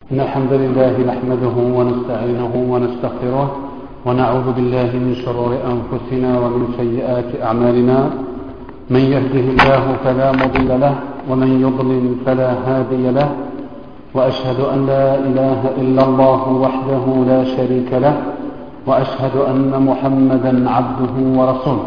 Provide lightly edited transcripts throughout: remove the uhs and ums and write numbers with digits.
إن الحمد لله نحمده ونستعينه ونستغفره ونعوذ بالله من شرور أنفسنا ومن سيئات أعمالنا. من يهده الله فلا مضل له ومن يضلل فلا هادي له، وأشهد أن لا إله إلا الله وحده لا شريك له، وأشهد أن محمدا عبده ورسوله.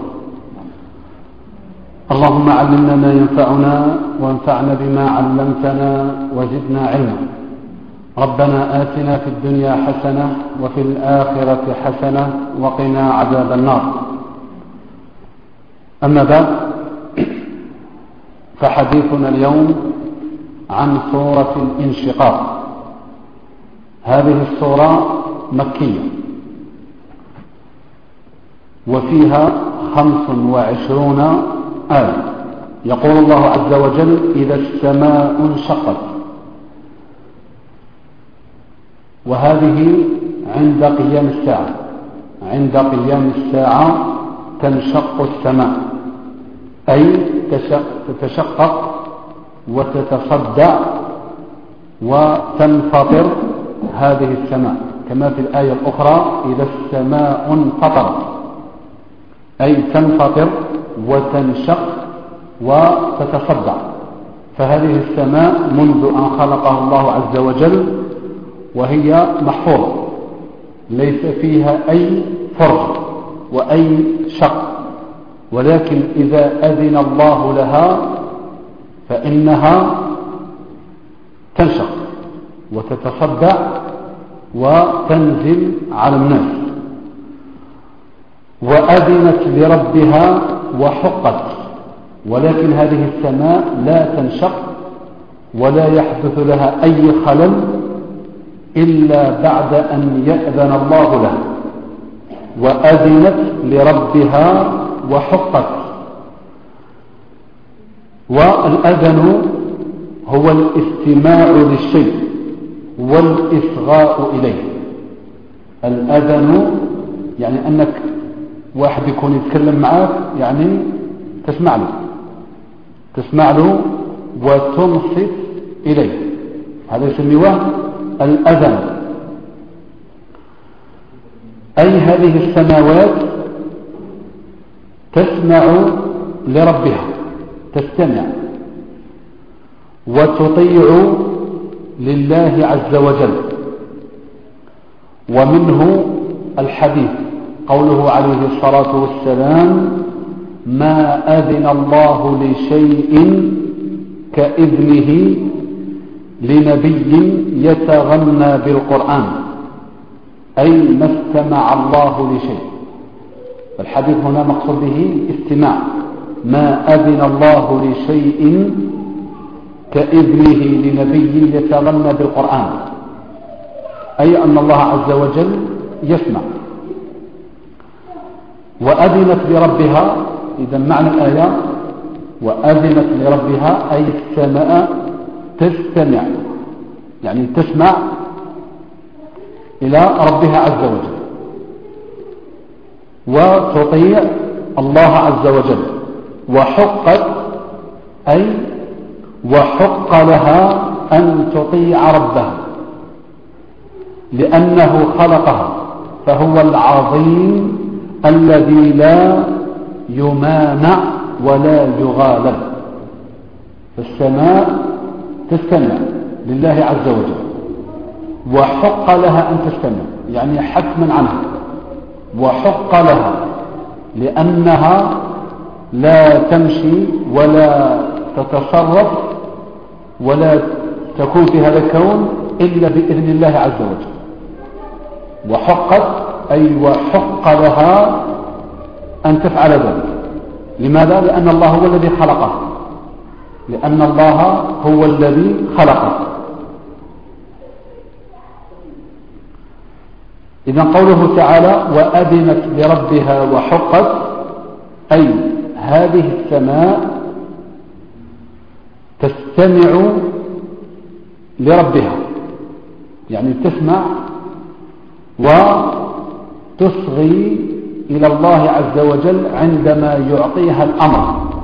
اللهم علمنا ما ينفعنا وانفعنا بما علمتنا وزدنا علما. ربنا آتنا في الدنيا حسنة وفي الآخرة حسنة وقنا عذاب النار. أما بعد، فحديثنا اليوم عن سورة الانشقاق. هذه السورة مكية وفيها 25 آية. يقول الله عز وجل: إذا السماء انشقت. وهذه عند قيام الساعة، عند قيام الساعة تنشق السماء، أي تتشقق وتتصدع وتنفطر هذه السماء، كما في الآية الأخرى: إذا السماء انفطرت، أي تنفطر وتنشق وتتصدع. فهذه السماء منذ أن خلقها الله عز وجل وهي محفوظة، ليس فيها أي فرج وأي شق، ولكن إذا أذن الله لها فإنها تنشق وتتصدع وتنزل على الناس. وأذنت لربها وحقت، ولكن هذه السماء لا تنشق ولا يحدث لها أي خلل إلا بعد أن يأذن الله لها. وأذنت لربها وحقت. والأذن هو الاستماع للشيء والإصغاء إليه. الأذن يعني أنك واحد يكون يتكلم معك، يعني تسمع له وتنصت إليه، هذا يسميه الأذن. أي هذه السماوات تسمع لربها، تستمع وتطيع لله عز وجل. ومنه الحديث قوله عليه الصلاة والسلام: ما أذن الله لشيء كإذنه لنبي يتغنى بالقرآن، أي ما استمع الله لشيء. الحديث هنا مقصود به الاستماع. ما أذن الله لشيء كإذنه لنبي يتغنى بالقرآن، أي أن الله عز وجل يسمع. وأذنت لربها، إذا معنى الآية وأذنت لربها أي السماء تستمع، يعني تسمع إلى ربها عز وجل وتطيع الله عز وجل. وحقت أي وحق لها أن تطيع ربها لأنه خلقها، فهو العظيم الذي لا يمانع ولا يغالب. فالسماء تستمع لله عز وجل، وحق لها أن تستمع، يعني حتما عنها. وحق لها لأنها لا تمشي ولا تتصرف ولا تكون في هذا الكون إلا بإذن الله عز وجل. وحقت أي وحق لها أن تفعل ذلك. لماذا؟ لأن الله هو الذي خلقها، لأن الله هو الذي خلقه. إذن قوله تعالى: وأذنت لربها وحقت، أي هذه السماء تستمع لربها، يعني تسمع وتصغي إلى الله عز وجل عندما يعطيها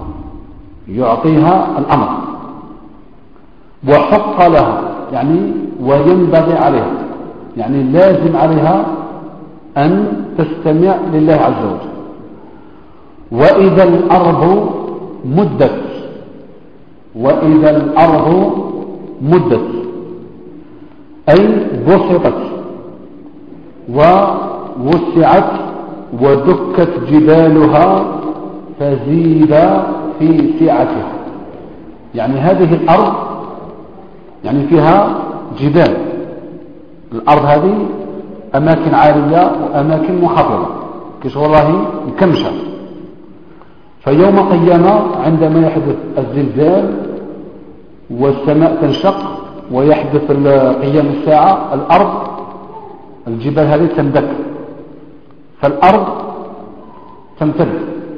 الأمر. وحق لها يعني وينبغي عليها، يعني لازم عليها أن تستمع لله عز وجل. وإذا الأرض مدت، وإذا الأرض مدت أي بسطت ووسعت ودكت جبالها فزيد في سعتها. يعني هذه الأرض يعني فيها جبال، الأرض هذه أماكن عالية وأماكن منخفضة كيش والله مكمشة. فيوم قيامة عندما يحدث الزلزال والسماء تنشق ويحدث قيام الساعة، الأرض الجبال هذه تندك، فالأرض تمتد.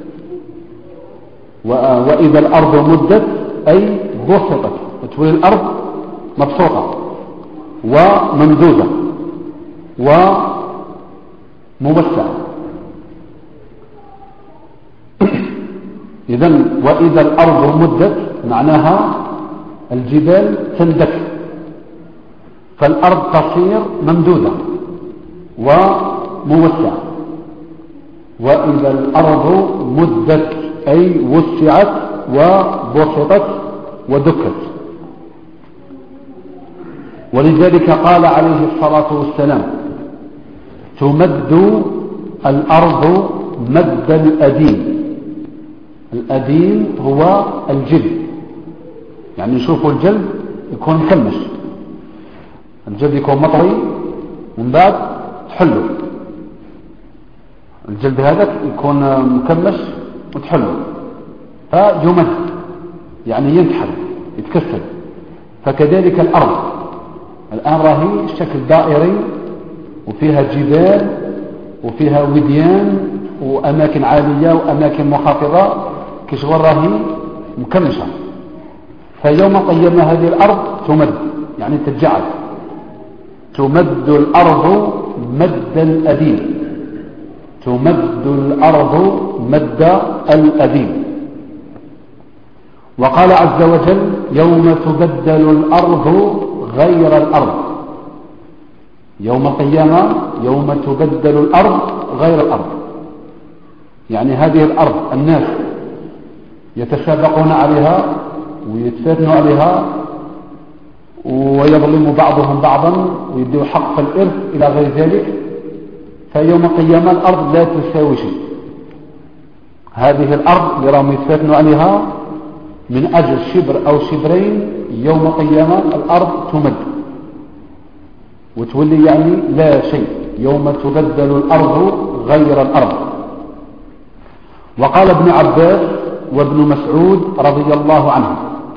وإذا الأرض مدت أي بسطت، تولي الأرض مبسوطة وممدودة وموسعة. إذن وإذا الأرض مدت معناها الجبال تندك، فالأرض تصير ممدودة وموسعة. وإذا الأرض مدت أي وسعت وبسطت ودكت. ولذلك قال عليه الصلاة والسلام: تمد الأرض مد الأديم. الأديم هو الجلد، يعني نشوفوا الجلد يكون مكمش، الجلد يكون مطري ومن بعد تحله، الجلد هذا يكون مكمش وتحله فيمد، يعني ينتحل يتكسر. فكذلك الأرض الآن راهي شكل دائري وفيها جبال وفيها وديان وأماكن عالية وأماكن منخفضة كشغل راهي مكمشة. فيوم قيامة هذه الأرض تمد، يعني تتجعل، تمد الأرض مد الأديم، تمد الأرض مد الأديم. وقال عز وجل: يوم تبدل الأرض غير الأرض. يوم القيامة يوم تبدل الأرض غير الأرض، يعني هذه الأرض الناس يتسابقون عليها ويتفاتنوا عليها ويظلم بعضهم بعضا ويدوا حق في الإرث إلى غير ذلك. فيوم القيامة الأرض لا تساوي شيء. هذه الأرض اللي راهم يتفاتنوا عليها من أجل شبر أو شبرين، يوم القيامة الأرض تمد وتولي يعني لا شيء. يوم تبدل الأرض غير الأرض. وقال ابن عباس وابن مسعود رضي الله عنه: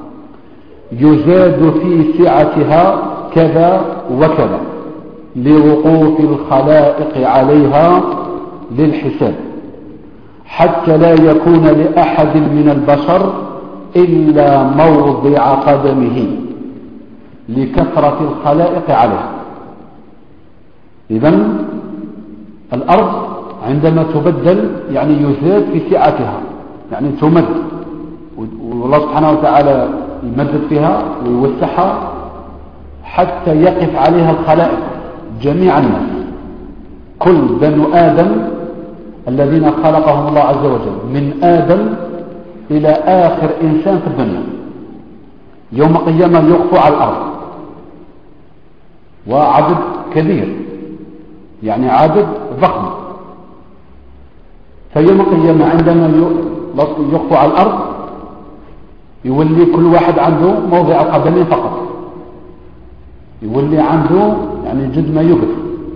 يزاد في سعتها كذا وكذا لوقوف الخلائق عليها للحساب، حتى لا يكون لأحد من البشر إلا موضع قدمه لكثرة الخلائق عليها. إذن الأرض عندما تبدل يعني يزاد في سعتها، يعني تمد، والله سبحانه وتعالى يمدد فيها ويوسعها حتى يقف عليها الخلائق جميع الناس، كل بنو آدم الذين خلقهم الله عز وجل من آدم إلى آخر إنسان في الدنيا. يوم القيامة يقفوا على الأرض وعدد كبير، يعني عدد ضخم. فيوم القيامة عندما يقفوا على الأرض يولي كل واحد عنده موضع قدمين فقط، يولي عنده يعني جد ما يقف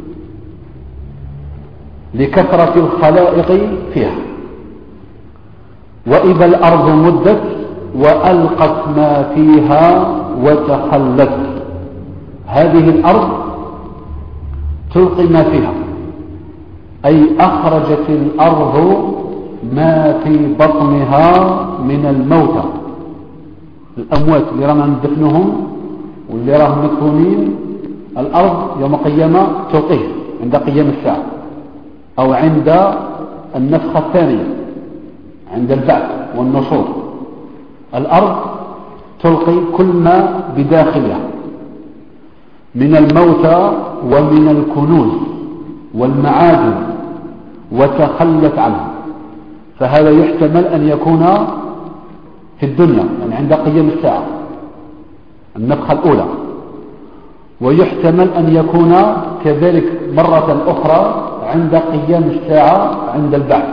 لكثرة الخلائق فيها. وإذا الأرض مدت وألقت ما فيها وتخلت. هذه الأرض تلقي ما فيها، أي أخرجت الأرض ما في بطنها من الموتى، الأموات اللي رانا ندفنهم واللي راهم مدفونين. الأرض يوم القيامة تلقيه عند قيام الساعة أو عند النفخة الثانية، عند البعث والنشور. الأرض تلقي كل ما بداخلها. من الموتى ومن الكنوز والمعادن وتخلت عنه، فهذا يحتمل أن يكون في الدنيا يعني عند قيام الساعة النفخة الأولى، ويحتمل أن يكون كذلك مرة أخرى عند قيام الساعة عند البعث.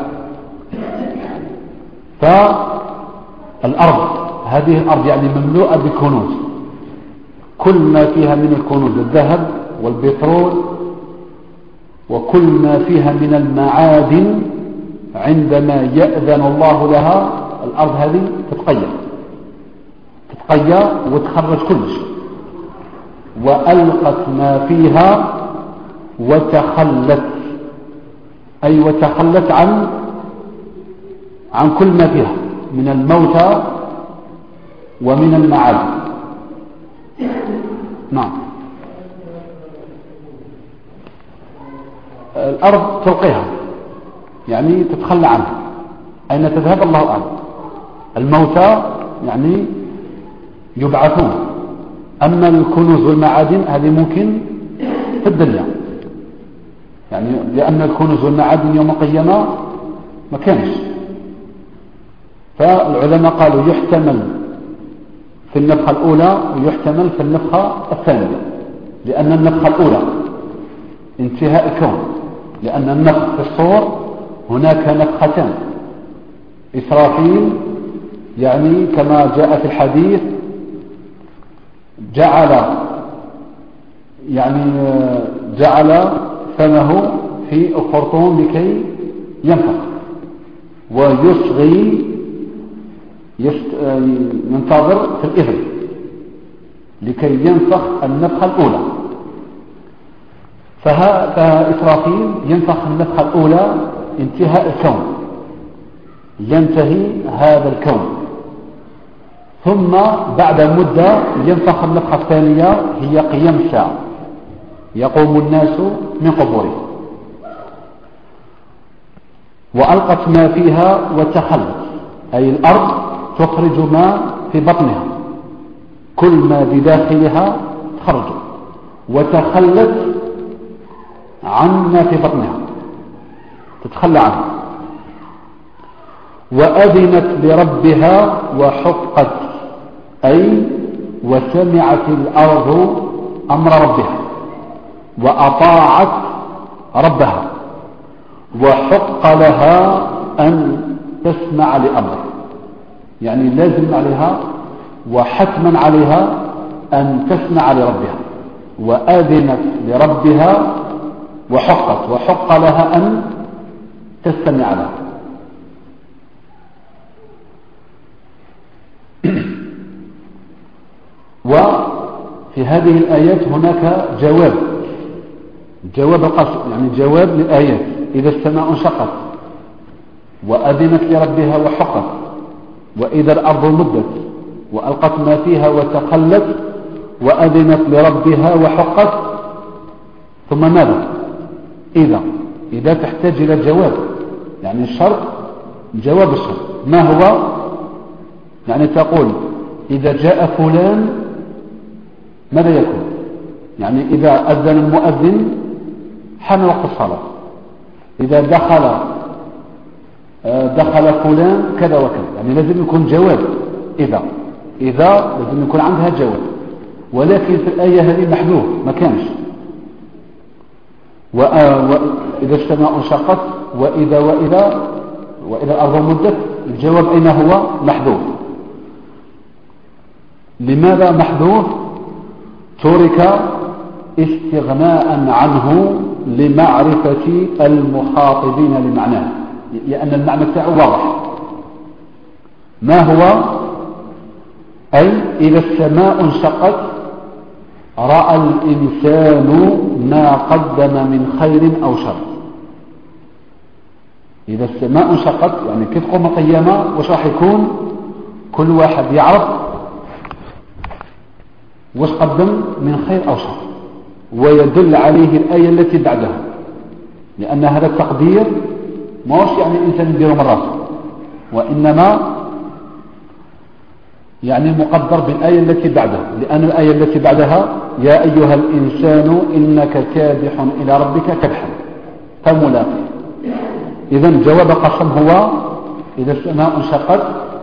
فالأرض هذه الأرض يعني مملوءة بكنوز، كل ما فيها من الكنوز الذهب والبترول وكل ما فيها من المعادن عندما يأذن الله لها الأرض هذه تتقيأ وتخرج كل شيء. وألقت ما فيها وتخلت، أي وتخلت عن كل ما فيها من الموتى ومن المعادن. نعم. الأرض تلقيها يعني تتخلى عنها، أين تذهب الله أعلم. الموتى يعني يبعثون، أما الكنوز والمعادن هذه ممكن في الدنيا، يعني لأن الكنوز والمعادن يوم القيامة ما كانش. فالعلماء قالوا يحتمل في النفخة الأولى ويحتمل في النفخة الثانية، لأن النفخة الأولى انتهاء الكون، لأن النفخ في الصور هناك نفختان. إسرافيل يعني كما جاء في الحديث جعل فمه في الخرطوم لكي ينفخ، ويصغي ينتظر في الإذن لكي ينفخ النفخة الأولى. فإسرافيل ينفخ النفخة الأولى انتهاء الكون، ينتهي هذا الكون، ثم بعد مدة ينفخ النفخة الثانية هي قيام الساعة، يقوم الناس من قبورهم. وألقت ما فيها وتخلت، أي الأرض تخرج ما في بطنها، كل ما بداخلها تخرج، وتخلت عن ما في بطنها، تتخلى عنه. وأذنت لربها وحقت، أي وسمعت الأرض أمر ربها وأطاعت ربها، وحق لها أن تسمع لأمره، يعني لازم عليها وحتما عليها أن تسمع لربها. وأذنت لربها وحق لها أن تستمع له. وفي هذه الآيات هناك جواب القسم، يعني جواب للآيات. إذا السماء انشقت وأذنت لربها وحقت، وإذا الأرض مدت وألقت ما فيها وتخلت وأذنت لربها وحقت، ثم ماذا؟ إذا تحتاج إلى جواب، يعني الشرط جواب الشرط. ما هو؟ يعني تقول إذا جاء فلان ماذا يكون؟ يعني إذا أذن المؤذن حان وقت الصلاة، إذا دخل فلان كذا وكذا، يعني لازم يكون جواب. إذا لازم يكون عندها جواب، ولكن في الآية هذه محذوف ما كانش. وإذا السماء انشقت وإذا الأرض مدت، الجواب أين هو؟ محذوف. لماذا محذوف؟ ترك استغناء عنه لمعرفة المخاطبين لمعناه، لأن المعنى بتاعه واضح. ما هو؟ أي إذا السماء انشقت رأى الإنسان ما قدم من خير أو شر. إذا السماء انشقت يعني كيف تقوم القيامة، وش راح يكون؟ كل واحد يعرف وش قدم من خير أو شر، ويدل عليه الآية التي بعدها، لأن هذا التقدير ما هوش يعني الإنسان يديره من راسه، وإنما يعني مقدر بالآية التي بعدها، لأن الآية التي بعدها يا أيها الإنسان إنك كادح إلى ربك كدحا فملاقيه. إذن جواب قسم هو إذا السماء انشقت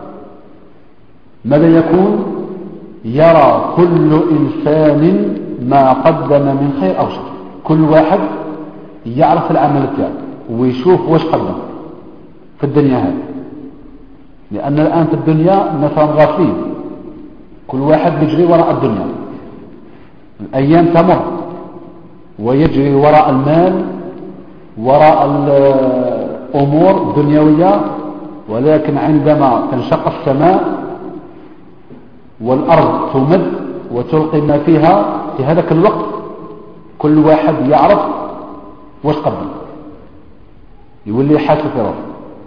ماذا يكون؟ يرى كل إنسان ما قدم من خير أو شر، كل واحد يعرف العمل بتاعه ويشوف واش قدم في الدنيا هذه. لأن الآن في الدنيا الناس غافلين، كل واحد يجري وراء الدنيا، الأيام تمر ويجري وراء المال وراء الأمور الدنيوية، ولكن عندما تنشق السماء والأرض تمد وتلقي ما فيها في هذاك الوقت كل واحد يعرف واش قدم، يولي حاسب في روحه.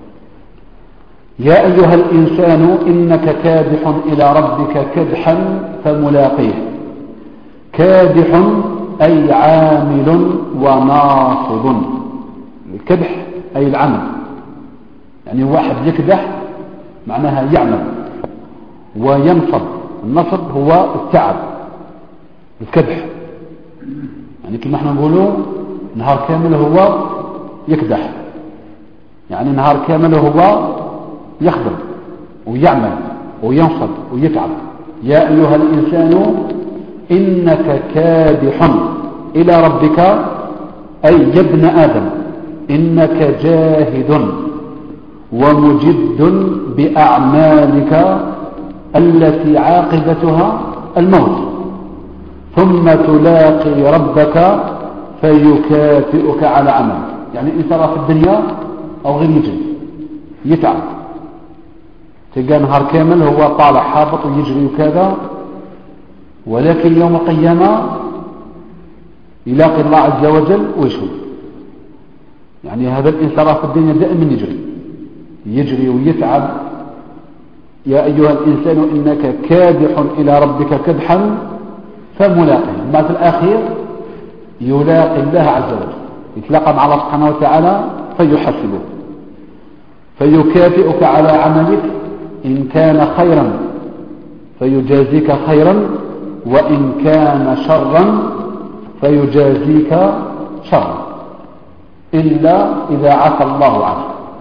يا أيها الإنسان إنك كادح إلى ربك كدحا فملاقيه. كادح أي عامل وناصب. الكدح أي العمل، يعني واحد يكدح معناها يعمل وينصب. النصب هو التعب، الكدح يعني كما احنا نقولوا نهار كامل هو يكدح، يعني نهار كامل هو يخدم ويعمل وينصب ويتعب. يا أيها الإنسان إنك كادح إلى ربك، أي يا ابن آدم إنك جاهد ومجد بأعمالك التي عاقبتها الموت، ثم تلاقي ربك فيكافئك على عمل. يعني إن ترى في الدنيا أو غير يجري يتعب، تلقى نهار كامل هو طالع حابط ويجري وكذا، ولكن يوم القيامة يلاقي الله عز وجل ويشهد. يعني هذا الإنسان في الدنيا دائما يجري ويتعب. يا أيها الإنسان إنك كادح إلى ربك كدحا فملاقيه. بعد الأخير يلاقي الله عز وجل، يتلاقى مع الله سبحانه وتعالى فيحاسبه فيكافئك على عملك، إن كان خيرا فيجازيك خيرا، وإن كان شرا فيجازيك شرا، إلا إذا عفى الله عنه.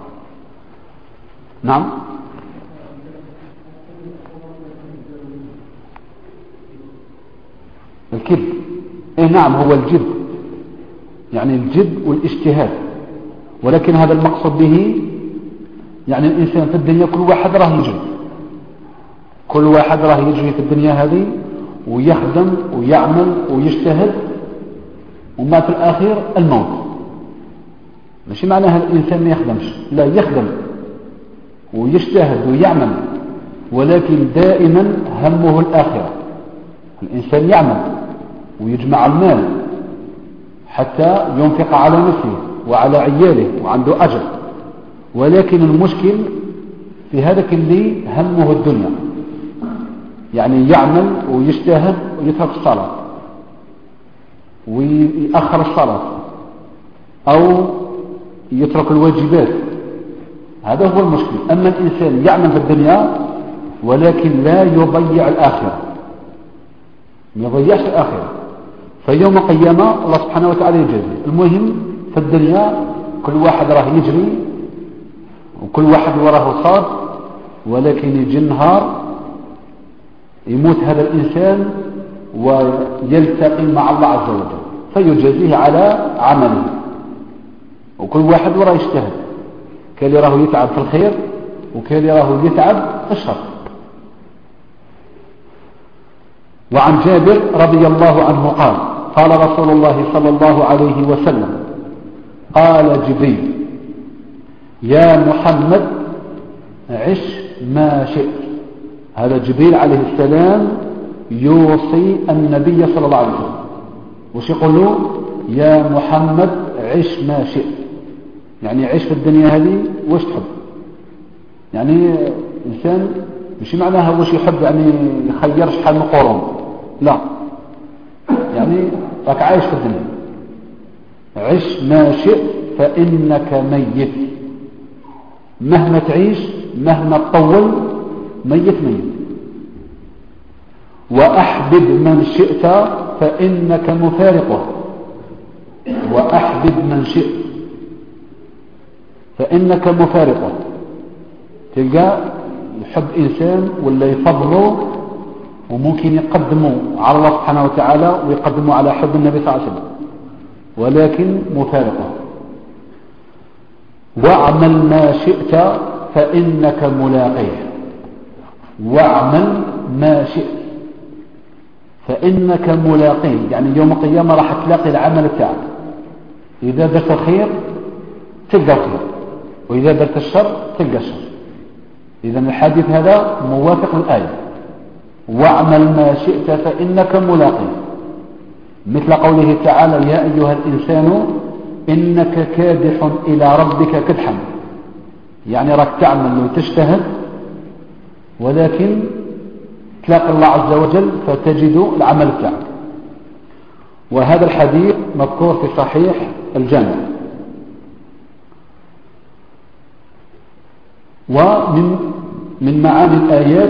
نعم. الكذب نعم هو الجد، يعني الجد والاجتهاد، ولكن هذا المقصود به يعني الإنسان في الدنيا كل واحد راه يجري، كل واحد راه يجري في الدنيا هذه ويخدم ويعمل ويجتهد، وما في الأخير الموت. ماشي معناها الإنسان ما يخدمش، لا يخدم ويجتهد ويعمل، ولكن دائما همه الآخرة. الإنسان يعمل ويجمع المال حتى ينفق على نفسه وعلى عياله وعنده أجر، ولكن المشكل في هذاك اللي همه الدنيا، يعني يعمل ويجتهد ويترك الصلاة ويأخر الصلاة أو يترك الواجبات، هذا هو المشكل. أما الإنسان يعمل في الدنيا ولكن لا يضيع الآخرة، ما يضيعش الآخرة، فيوم القيامة الله سبحانه وتعالى يجازي. المهم في الدنيا كل واحد راه يجري وكل واحد وراه صاد، ولكن يجي النهار يموت هذا الإنسان ويلتقي مع الله عز وجل فيجازيه على عمله، وكل واحد وراه يجتهد، كان اللي راه يتعب في الخير وكان اللي راه يتعب في الشر. وعن جابر رضي الله عنه قال قال رسول الله صلى الله عليه وسلم قال جبريل يا محمد عش ما شئت. هذا جبريل عليه السلام يوصي النبي صلى الله عليه وسلم، وش يقول له؟ يا محمد عش ما شئت، يعني عيش في الدنيا هذه واش تحب. يعني إنسان مش معناها واش يحب يعني يخير شحال من قرون، لا، يعني راك عايش في الدنيا، عش ما شئت فإنك ميت. مهما تعيش مهما تطول ميت، وأحبب من شئت فإنك مفارقه. وأحبب من شئت فإنك مفارقه. تلقى يحب إنسان ولا يفضله وممكن يقدمه على الله سبحانه وتعالى ويقدمه على حب النبي صلى الله عليه وسلم، ولكن مفارقه. واعمل ما شئت فإنك ملاقيه. واعمل ما شئت فإنك ملاقيه، يعني يوم القيامة راح تلاقي العمل بتاعك. إذا درت الخير تلقى الخير، وإذا درت الشر تلقى الشر. إذا الحديث هذا موافق للآية. واعمل ما شئت فإنك ملاقيه، مثل قوله تعالى يا أيها الإنسان إنك كادح إلى ربك كدحا، يعني راك تعمل وتجتهد ولكن تلاقي الله عز وجل فتجد العمل بتاعك. وهذا الحديث مذكور في صحيح الجامع. ومن معاني الآيات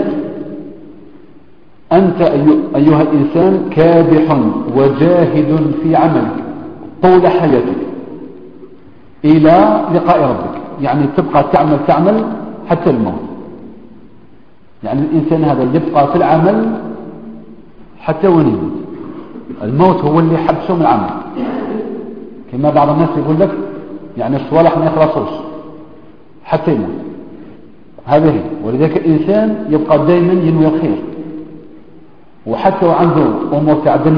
أنت أيها الإنسان كادح وجاهد في عملك طول حياتك إلى لقاء ربك، يعني تبقى تعمل حتى الموت. يعني الإنسان هذا يبقى في العمل حتى وين يموت. الموت هو اللي حبسه من العمل، كما بعض الناس يقول لك يعني الصالح ما يخلصوش حتى يموت. هذا هي. ولذلك الإنسان يبقى دائما ينوي الخير، وحتى وعنده أمور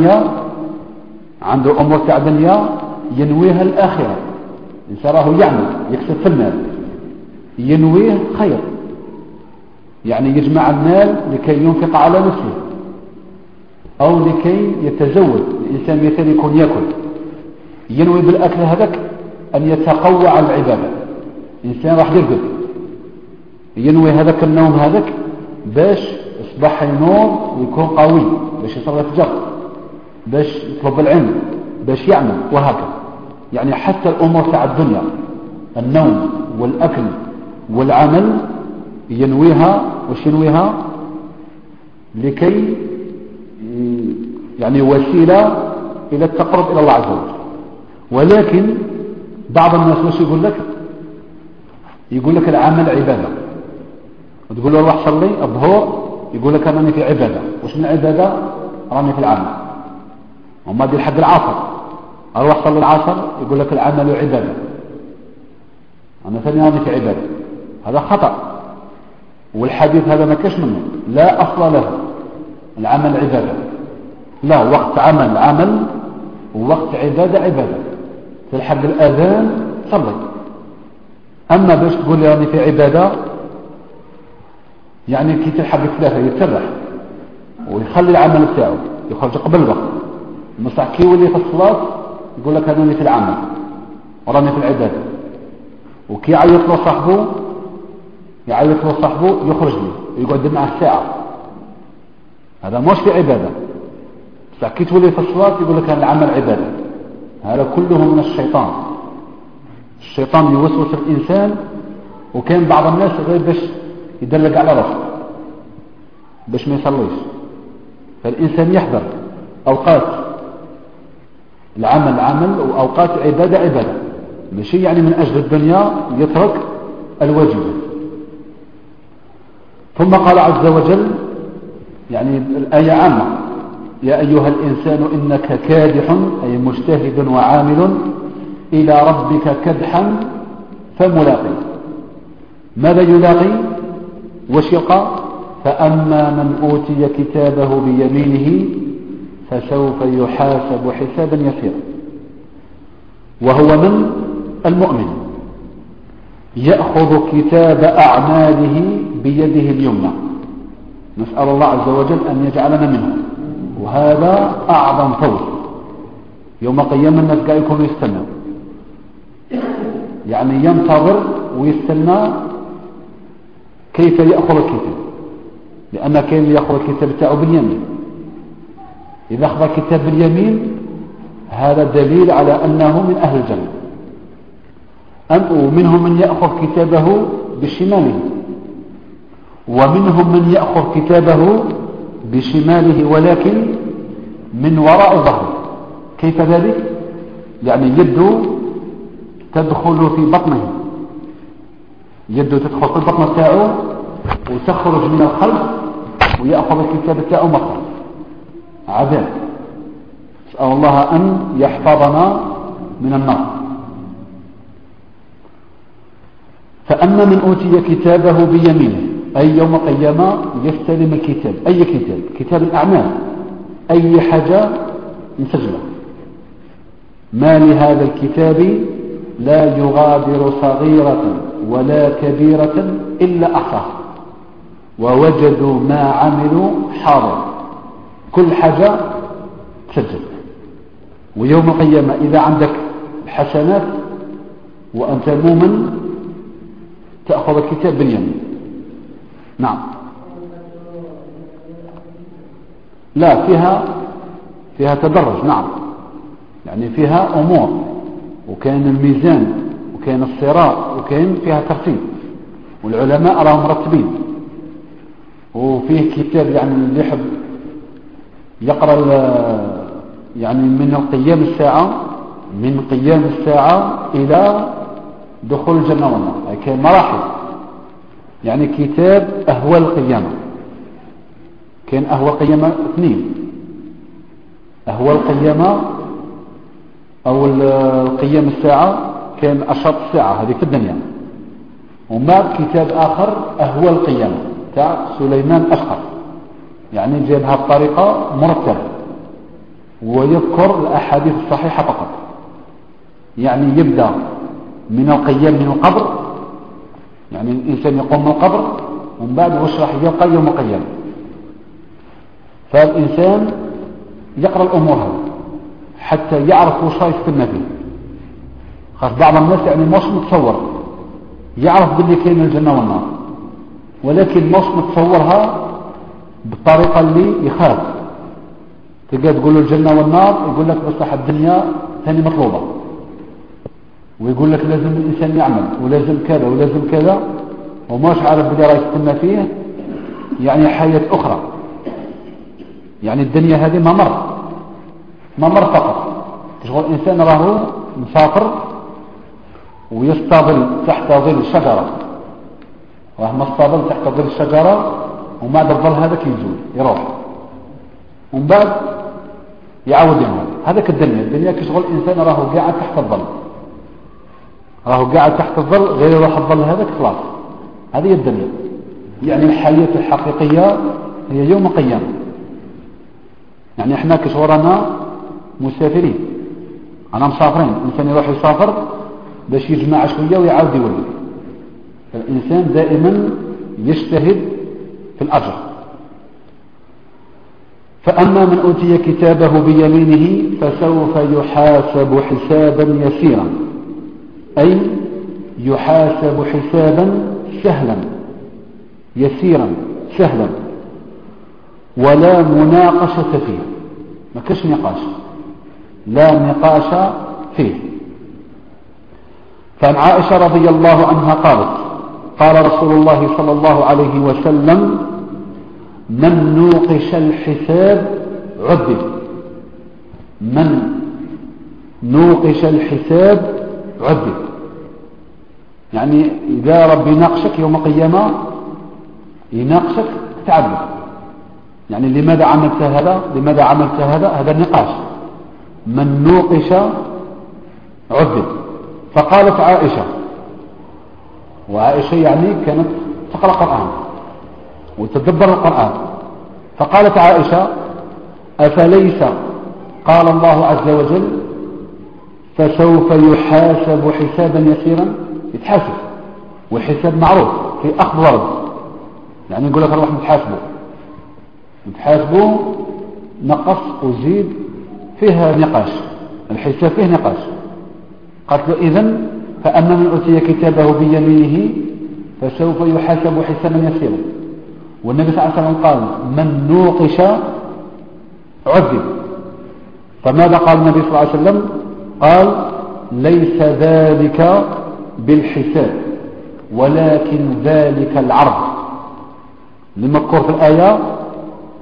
تاع الدنيا ينويها الآخرة. إنسان راه يعمل يكسب في المال ينويه خير، يعني يجمع المال لكي ينفق على نفسه أو لكي يتزوج. الإنسان مثلا يكون يأكل ينوي بالأكل هذاك أن يتقوى على العبادة. إنسان راح يرقد ينوي هذاك النوم هذاك باش يصبح ينوم ويكون قوي، باش يصلي الفجر، باش يطلب العلم، باش يعمل، وهكذا. يعني حتى الأمور تاع الدنيا النوم والأكل والعمل ينويها. وش ينويها؟ لكي يعني وسيلة إلى التقرب إلى الله عز وجل. ولكن بعض الناس وش يقول لك العمل عبادة، وتقول له روح صلي الظهر يقول لك أنا في عبادة. وش من عبادة؟ راني في العمل. وما دي لحد العصر أروح صلي العصر يقول لك العمل عبادة، أنا ثاني راني في عبادة. هذا خطأ، والحديث هذا ما كاش منه، لا أصل له. العمل عبادة، لا، وقت عمل ووقت عبادة. في الحق الأذان صلي. أما باش تقول لي راني في عبادة يعني كي تلحق الثلاثة يتسرح ويخلي العمل بتاعه يخرج قبل الوقت. مصح كي يولي في الصلاة يقول لك أنا في العمل وراني في العبادة. وكي يعيط له صاحبه يخرج لي ويقعد معه الساعة. هذا مش في عبادة. بصح كي تولي في الصلاة يقول لك أنا العمل عبادة. هذا كله من الشيطان. الشيطان يوسوس الإنسان، وكان بعض الناس غير باش يدلق على راسه باش ما يصليش. فالإنسان يحذر أوقات العمل عمل وأوقات عبادة. ماشي يعني من أجل الدنيا يترك الواجب. ثم قال عز وجل، يعني الآية عامة، يا أيها الإنسان إنك كادح أي مجتهد وعامل إلى ربك كدحا فملاقي. ماذا يلاقي؟ وش يلقى؟ فأما من أوتي كتابه بيمينه فسوف يحاسب حسابا يسيرا. وهو من المؤمن يأخذ كتاب أعماله بيده اليمنى. نسأل الله عز وجل أن يجعلنا منه. وهذا أعظم فوز. يوم قيام الناس قاعد يكونوا يستنى، يعني ينتظر ويستنى كيف يأخذ الكتاب، لأن كان يأخذ الكتاب تاعه باليمين. إذا أخذ الكتاب باليمين هذا دليل على أنه من أهل الجنة. ومنهم من يأخذ كتابه بشماله، ومنهم من يأخذ كتابه بشماله ولكن من وراء ظهره. كيف ذلك؟ يعني يده تدخل في بطنه، يده تدخل في البطن تاعه وتخرج من الخلف ويأخذ الكتاب تاعه مخرج. عذاب. أسأل الله أن يحفظنا من النار. فأما من أوتي كتابه بيمينه، أي يوم القيامة يستلم الكتاب. أي كتاب؟ كتاب الأعمال، أي حاجة مسجلة. ما لهذا الكتاب لا يغادر صغيرة ولا كبيرة إلا أحصاها ووجدوا ما عملوا حاضر. كل حاجة تسجل. ويوم القيامة إذا عندك حسنات وأنت مؤمن تأخذ الكتاب باليمين. نعم. لا، فيها تدرج. نعم، يعني فيها أمور، وكان الميزان وكان الصراط وكان فيها ترتيب، والعلماء راهم مرتبين. وفيه كتاب يعني اللي يحب يقرأ يعني من قيام الساعة إلى دخول الجنة والنار، يعني كان مراحل. يعني كتاب أهوال القيامة، كان أهوال القيامة 2، أهوال القيامة أو قيام الساعة كان أشراط الساعة هذه في الدنيا. وما كتاب آخر أهوال القيامة تاع سليمان أشقر، يعني جابها بطريقة مرتبة ويذكر الأحاديث الصحيحة فقط. يعني يبدأ من القيام من القبر، يعني الإنسان يقوم من القبر ومن بعد واش راح يلقى يوم القيامة. فالإنسان يقرأ الأمور هذه حتى يعرف واش راح يستنى فيه. خاص بعض الناس يعني مش متصور، يعرف باللي كاين الجنة والنار ولكن مش متصورها بالطريقة اللي يخاف. تلقى تقول له الجنة والنار يقول لك بصح الدنيا ثاني مطلوبة، ويقول لك لازم الإنسان يعمل ولازم كذا ولازم كذا، وماش عارف بلي راه يستنى فيه يعني حياة أخرى. يعني الدنيا هذه ممر فقط. تشغل الإنسان راهو مسافر ويستظل تحت ظل شجرة، راه مستظل تحت ظل الشجرة ومن بعد الظل هذاك يزول يروح ومن بعد يعاود يموت. هذاك الدنيا كشغل الإنسان راهو قاعد تحت الظل، راهو قاعد تحت الظل، غير يروح الظل هذاك خلاص. هذه الدنيا. يعني الحياة الحقيقية هي يوم القيامة. يعني احنا كشغلنا مسافرين، انا مسافرين. الانسان يروح يسافر باش يجمع شوية ويعاود يولي. فالإنسان دائما يجتهد في الأجر. فأما من أوتي كتابه بيمينه فسوف يحاسب حسابا يسيرا، أي يحاسب حسابا سهلا يسيرا سهلا ولا مناقشة فيه. ما كاش نقاش، لا نقاش فيه. فعن عائشة رضي الله عنها قالت قال رسول الله صلى الله عليه وسلم من نوقش الحساب عذب. من نوقش الحساب عذب. يعني إذا ربي ناقشك يوم القيامة يناقشك تعذب. يعني لماذا عملت هذا، لماذا عملت هذا، هذا النقاش. من نوقش عذب. فقالت عائشة، وعائشة يعني كانت تقرأ القرآن وتدبر القرآن، فقالت عائشة أفليس قال الله عز وجل فسوف يحاسب حسابا يسيرا. يتحاسب، والحساب معروف في أخذ ورد. يعني يقول لك نروح نتحاسبوا نقص وزيد، فيها نقاش، الحساب فيه نقاش. قالت له إذن فأما من أوتي كتابه بيمينه فسوف يحاسب حسابا يسيرا. والنبي صلى الله عليه وسلم قال من نوقش عذب. فماذا قال النبي صلى الله عليه وسلم؟ قال ليس ذلك بالحساب ولكن ذلك العرض. المذكور في الآية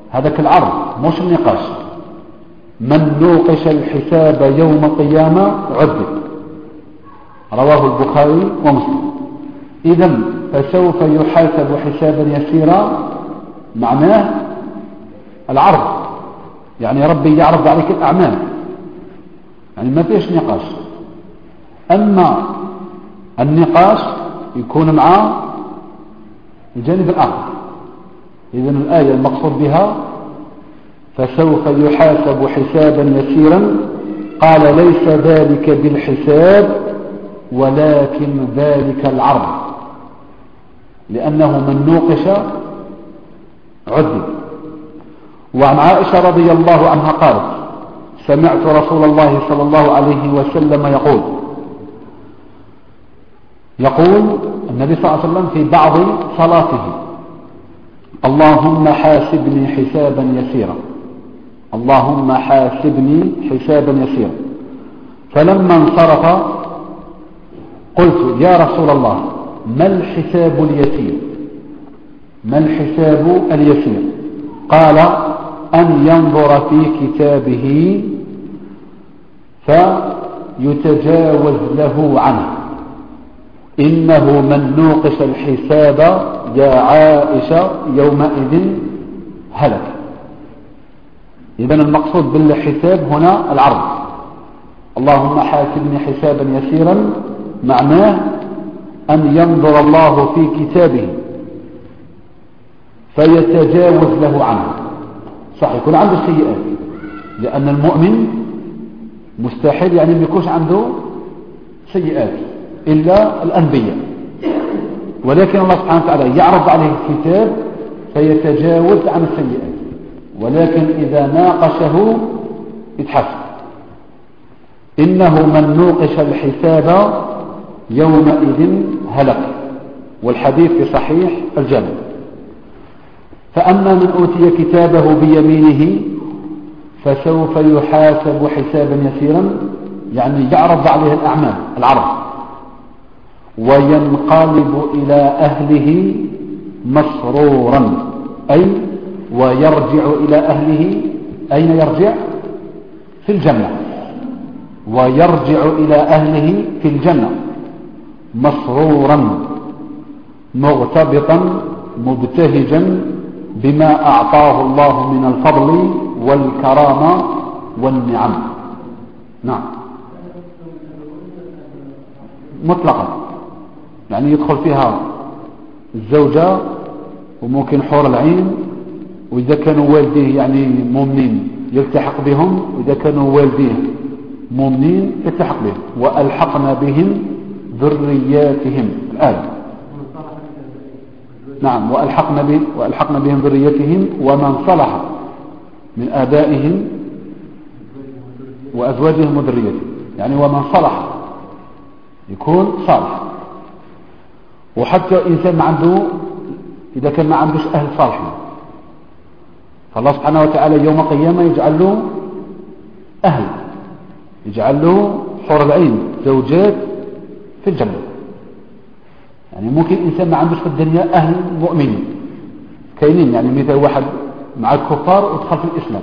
هذاك العرض مش النقاش. من نوقش الحساب يوم القيامة عذب، رواه البخاري ومسلم. إذن فسوف يحاسب حسابا يسيرا معناه العرض، يعني ربي يعرض عليك الأعمال، يعني ما فيش نقاش. أما النقاش يكون مع الجانب الآخر. إذن الآية المقصود بها فسوف يحاسب حسابا يسيرا، قال ليس ذلك بالحساب ولكن ذلك العرض، لأنه من نوقش عذب. وعن عائشة رضي الله عنها قالت سمعت رسول الله صلى الله عليه وسلم يقول النبي صلى الله عليه وسلم في بعض صلاته: اللهم حاسبني حسابا يسيرا، اللهم حاسبني حسابا يسيرا. فلما انصرف قلت يا رسول الله ما الحساب اليسير؟ ما الحساب اليسير؟ قال أن ينظر في كتابه فيتجاوز له عنه، إنه من نوقش الحساب يا عائشة يومئذ هلك. إذن المقصود بالحساب هنا العرض. اللهم حاسبني حسابا يسيرا معناه أن ينظر الله في كتابه فيتجاوز له عنه. صح يكون عنده سيئات، لأن المؤمن مستحيل يعني ما يكونش عنده سيئات إلا الأنبياء، ولكن الله سبحانه وتعالى يعرض عليه الكتاب فيتجاوز عن السيئات، ولكن إذا ناقشه يتحسن. إنه من نوقش الحساب يومئذ هلك، والحديث في صحيح الجامع. فأما من أوتي كتابه بيمينه فسوف يحاسب حسابا يسيرا، يعني يعرض عليه الأعمال العرض، وينقلب إلى أهله مسرورا، أي ويرجع إلى أهله. أين يرجع؟ في الجنة. ويرجع إلى أهله في الجنة مسرورا مغتبطا مبتهجا بما أعطاه الله من الفضل والكرامة والنعم. نعم مطلقا، يعني يدخل فيها الزوجة وممكن حور العين، وإذا كانوا والديه يعني مؤمنين يلتحق بهم، وإذا كانوا والديه مؤمنين يلتحق بهم. وألحقنا بهم ذرياتهم الآية. نعم وألحقنا بهم ذريتهم ومن صلح من آبائهم وأزواجهم وذريتهم، يعني ومن صلح يكون صالح. وحتى إنسان ما عنده، إذا كان ما عندوش أهل صالحين، فالله سبحانه وتعالى يوم القيامة يجعل له أهل، يجعل له حور العين زوجات في الجنة. يعني ممكن إنسان ما عندوش في الدنيا أهل مؤمنين كاينين، يعني مثل واحد مع الكفار ودخل في الإسلام،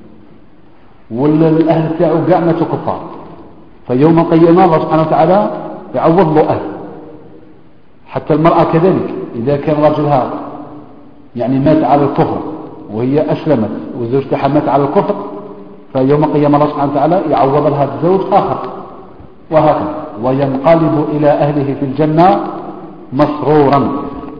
والأهل تاعه كاع ماتوا كفار، فيوم القيامة الله سبحانه وتعالى يعوض له أهل. حتى المرأة كذلك، إذا كان رجلها يعني مات على الكفر وهي أسلمت وزوجتها مات على الكفر، فيوم القيامة الله سبحانه وتعالى يعوض لها الزوج آخر، وهكذا. وينقلب إلى أهله في الجنة مسرورا.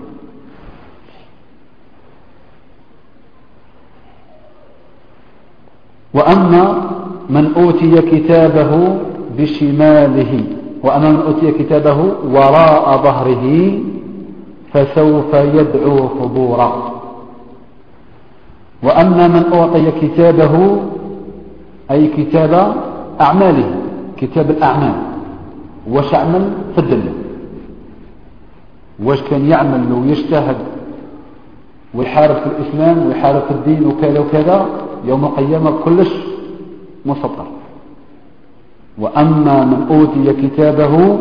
وأما من أوتي كتابه بشماله، وأما من أوتي كتابه وراء ظهره فسوف يدعو ثبورا. وأما من أعطي كتابه أي كتاب أعماله، كتاب الأعمال، واش عمل في الدنيا، واش كان يعمل ويجتهد ويحارب في الإسلام ويحارب في الدين وكذا وكذا، يوم القيامة كلش مسطر. وأما من أوتي كتابه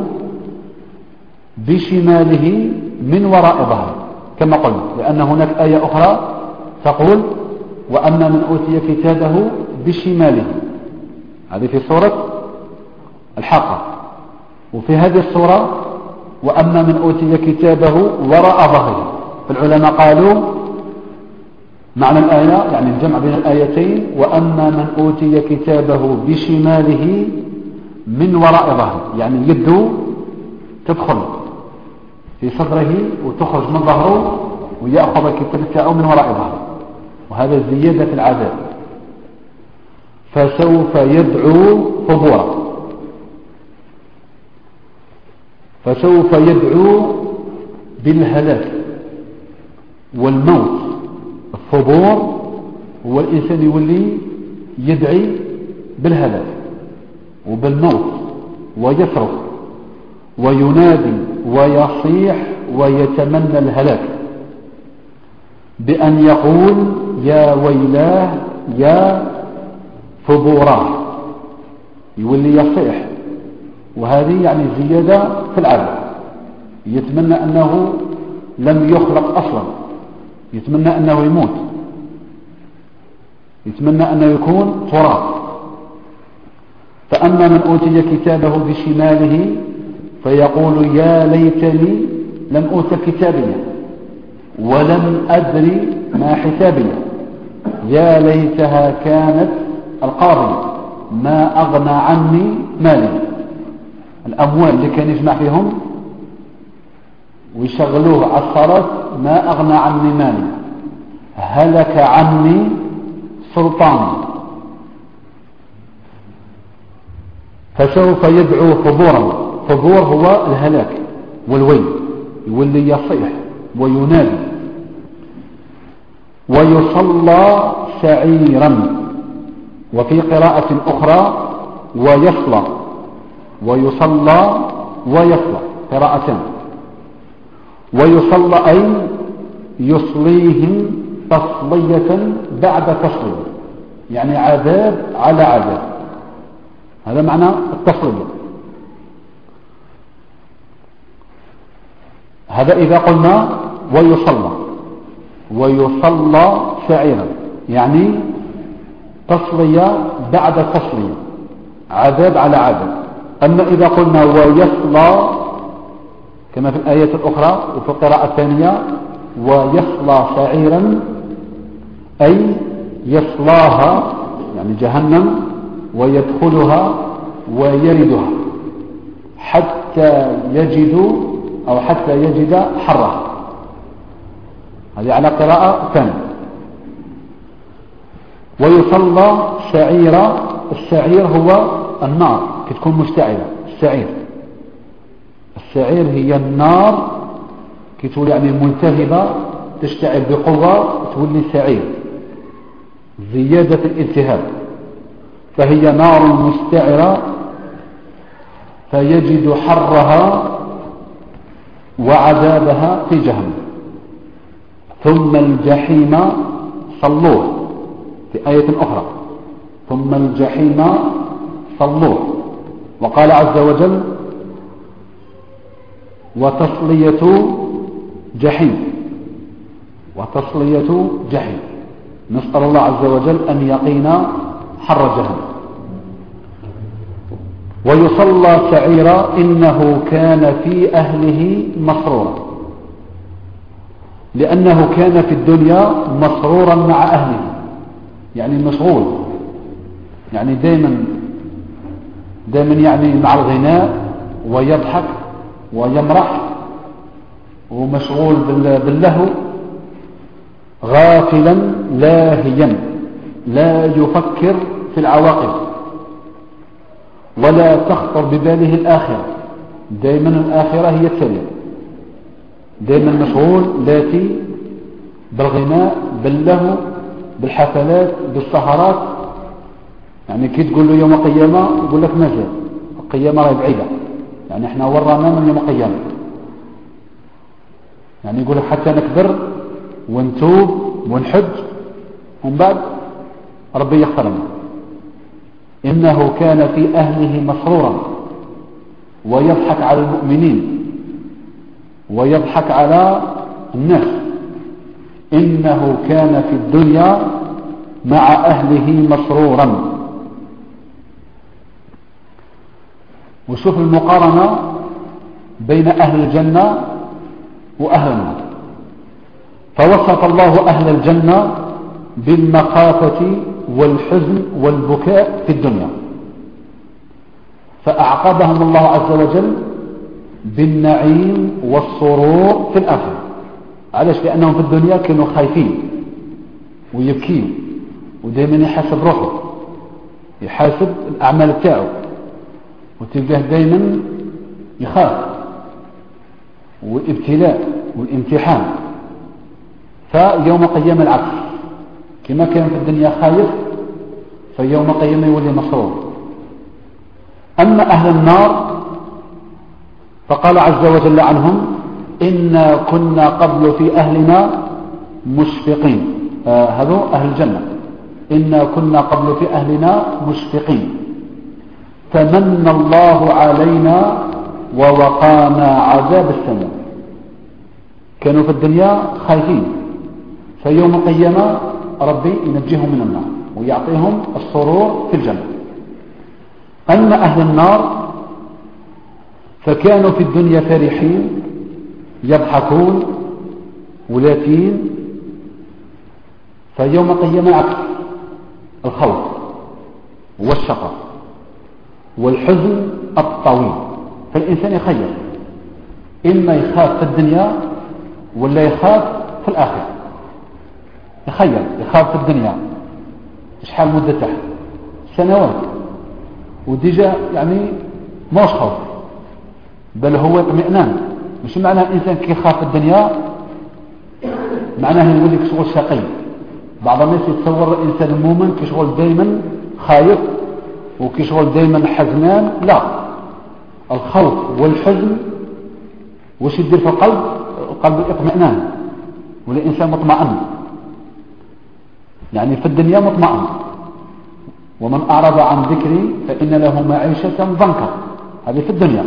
بشماله من وراء ظهره كما قلنا، لأن هناك آية أخرى تقول وأما من أوتي كتابه بشماله، هذه في سورة الحاقة. وفي هذه السورة وأما من أوتي كتابه وراء ظهره، فالعلماء قالوا معنى الآية يعني الجمع بين الآيتين وأما من أوتي كتابه بشماله من وراء ظهره، يعني يده تدخل في صدره وتخرج من ظهره ويأخذ الكتاب تاعه من وراء ظهره، وهذا زيادة في العذاب. فسوف يدعو ثبورا، فسوف يدعو بالهلاك والموت. الثبور هو الإنسان يولي يدعي بالهلاك وبالموت ويصرخ وينادي ويصيح ويتمنى الهلاك بأن يقول يا ويلاه يا ثبوراه، يولي يصيح، وهذه يعني زيادة في العذاب. يتمنى أنه لم يخلق أصلا، يتمنى أنه يموت، يتمنى أنه يكون تراب. فأما من أوتي كتابه بشماله فيقول يا ليتني لم أوت كتابيا ولم أدري ما حسابيا يا ليتها كانت القاضية ما أغنى عني مالي. الأموال اللي كان يجمع فيهم ويشغلوه على الصلاة ما أغنى عني مالي، هلك عني سلطاني. فسوف يدعو ثبورا، ثبور هو الهلاك والويل، يولي يصيح وينادي. ويصلى سعيرا، وفي قراءة أخرى ويصلى، ويصلى ويصلى قراءتان. ويصلى أي يصليهم تصلية بعد تصلية، يعني عذاب على عذاب، هذا معنى التصلية. هذا إذا قلنا ويصلى. ويصلى سعيرا يعني تصلية بعد تصلية، عذاب على عذاب. أما إذا قلنا ويصلى كما في الآيات الأخرى وفي القراءة الثانية ويصلى سعيرا أي يصلاها يعني جهنم ويدخلها ويردها حتى يجد أو حتى يجد حرها. هذه على قراءة ثانية. ويصلى سعيرا، السعير هو النار تكون مشتعلة. السعير هي النار كتقول يعني ملتهبة تشتعل بقوة تولي سعير، زيادة الالتهاب. فهي نار مستعرة فيجد حرها وعذابها في جهنم. ثم الجحيم صلوه في آية أخرى، ثم الجحيم صلوه. وقال عز وجل وتصلية جحيم، وتصلية جحيم. نسأل الله عز وجل أن يقينا حر جهنم. ويصلى سعيرا إنه كان في أهله مسرورا، لأنه كان في الدنيا مسرورا مع أهله، يعني مشغول، يعني دائما يعني مع الغناء ويضحك ويمرح ومشغول باللهو، غافلا لاهيا لا يفكر في العواقب ولا تخطر بباله الآخرة. دائما الآخرة هي التالية، دائما مشغول لاتي بالغناء باللهو بالحفلات بالسهرات. يعني كي تقول له يوم القيامة يقول لك مازال القيامة راهي بعيدة، يعني احنا ورانا من يوم القيامة. يعني يقول لك حتى نكبر ونتوب ونحج ومن بعد ربي يغفر لنا. إنه كان في أهله مسرورا ويضحك على المؤمنين ويضحك على الناس. إنه كان في الدنيا مع أهله مسرورا. وشوف المقارنة بين أهل الجنة وأهل النار. فوصف الله أهل الجنة بالمخافة والحزن والبكاء في الدنيا، فأعقبهم الله عز وجل بالنعيم والسرور في الآخرة. علاش؟ لأنهم في الدنيا كانوا خايفين ويبكين، ودائما يحاسب روحه، يحاسب الأعمال تاعه، وتلقاه دائما يخاف، والابتلاء والامتحان. فيوم قيام العكس، كما كان في الدنيا خايف فيوم قيام يولي مسرور. أما أهل النار فقال عز وجل عنهم: إنا كنا قبل في أهلنا مشفقين. هذا أهل الجنة. إنا كنا قبل في أهلنا مشفقين فمن الله علينا ووقانا عذاب السموم. كانوا في الدنيا خايفين، فيوم القيامة ربي ينجيهم من النار ويعطيهم السرور في الجنة. أما أهل النار فكانوا في الدنيا فرحين يضحكون ولاتين، فيوم القيامة عكس، الخوف والشقاء والحزن الطويل. فالإنسان يخير، إما يخاف في الدنيا ولا يخاف في الآخرة. يخير، يخاف في الدنيا شحال مدة تحت سنوات، وديجا يعني موش خوف، بل هو اطمئنان. مش معناه الإنسان كي يخاف في الدنيا معناه يقول لك شغل شقي. بعض الناس يتصور الإنسان المؤمن كشغل دايما خايف وكشغل دايما حزنان. لا، الخوف والحزن وش يدير في القلب؟ القلب الاطمئنان، والإنسان مطمئن، يعني في الدنيا مطمئن. ومن أعرض عن ذكري فإن له معيشة ضنكا، هذه في الدنيا.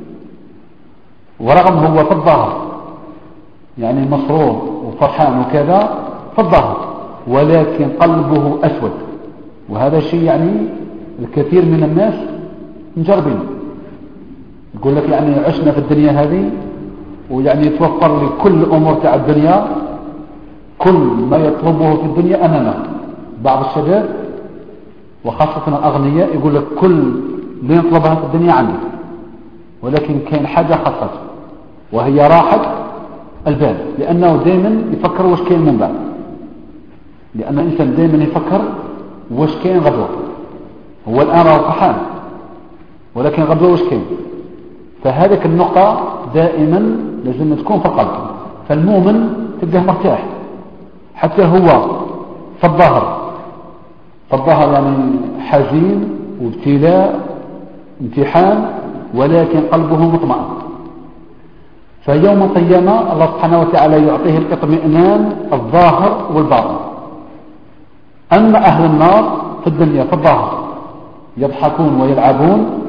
ورغم هو في الظاهر يعني مسرور وفرحان وكذا في الظاهر، ولكن قلبه أسود. وهذا شيء يعني الكثير من الناس مجربين. يقول لك يعني عشنا في الدنيا هذه، ويعني يتوفر لي كل الأمور تاع الدنيا، كل ما يطلبه في الدنيا أمامه. بعض الشباب وخاصة الأغنياء يقول لك كل اللي نطلبها في الدنيا عندي، ولكن كان حاجة خاصة وهي راحة البال، لأنه دائما يفكر واش كاين من بعد. لأن الإنسان دائما يفكر واش كاين غدوة. هو الآن راه فرحان، ولكن غدوة واش كاين. فهذه النقطة دائما لازم تكون في القلب. فالمؤمن تلقاه مرتاح، حتى هو في الظاهر يعني حزين وابتلاء امتحان، ولكن قلبه مطمئن. فيوم القيامة الله سبحانه وتعالى يعطيه الاطمئنان الظاهر والباطن. أما أهل النار في الدنيا في الظاهر يضحكون ويلعبون،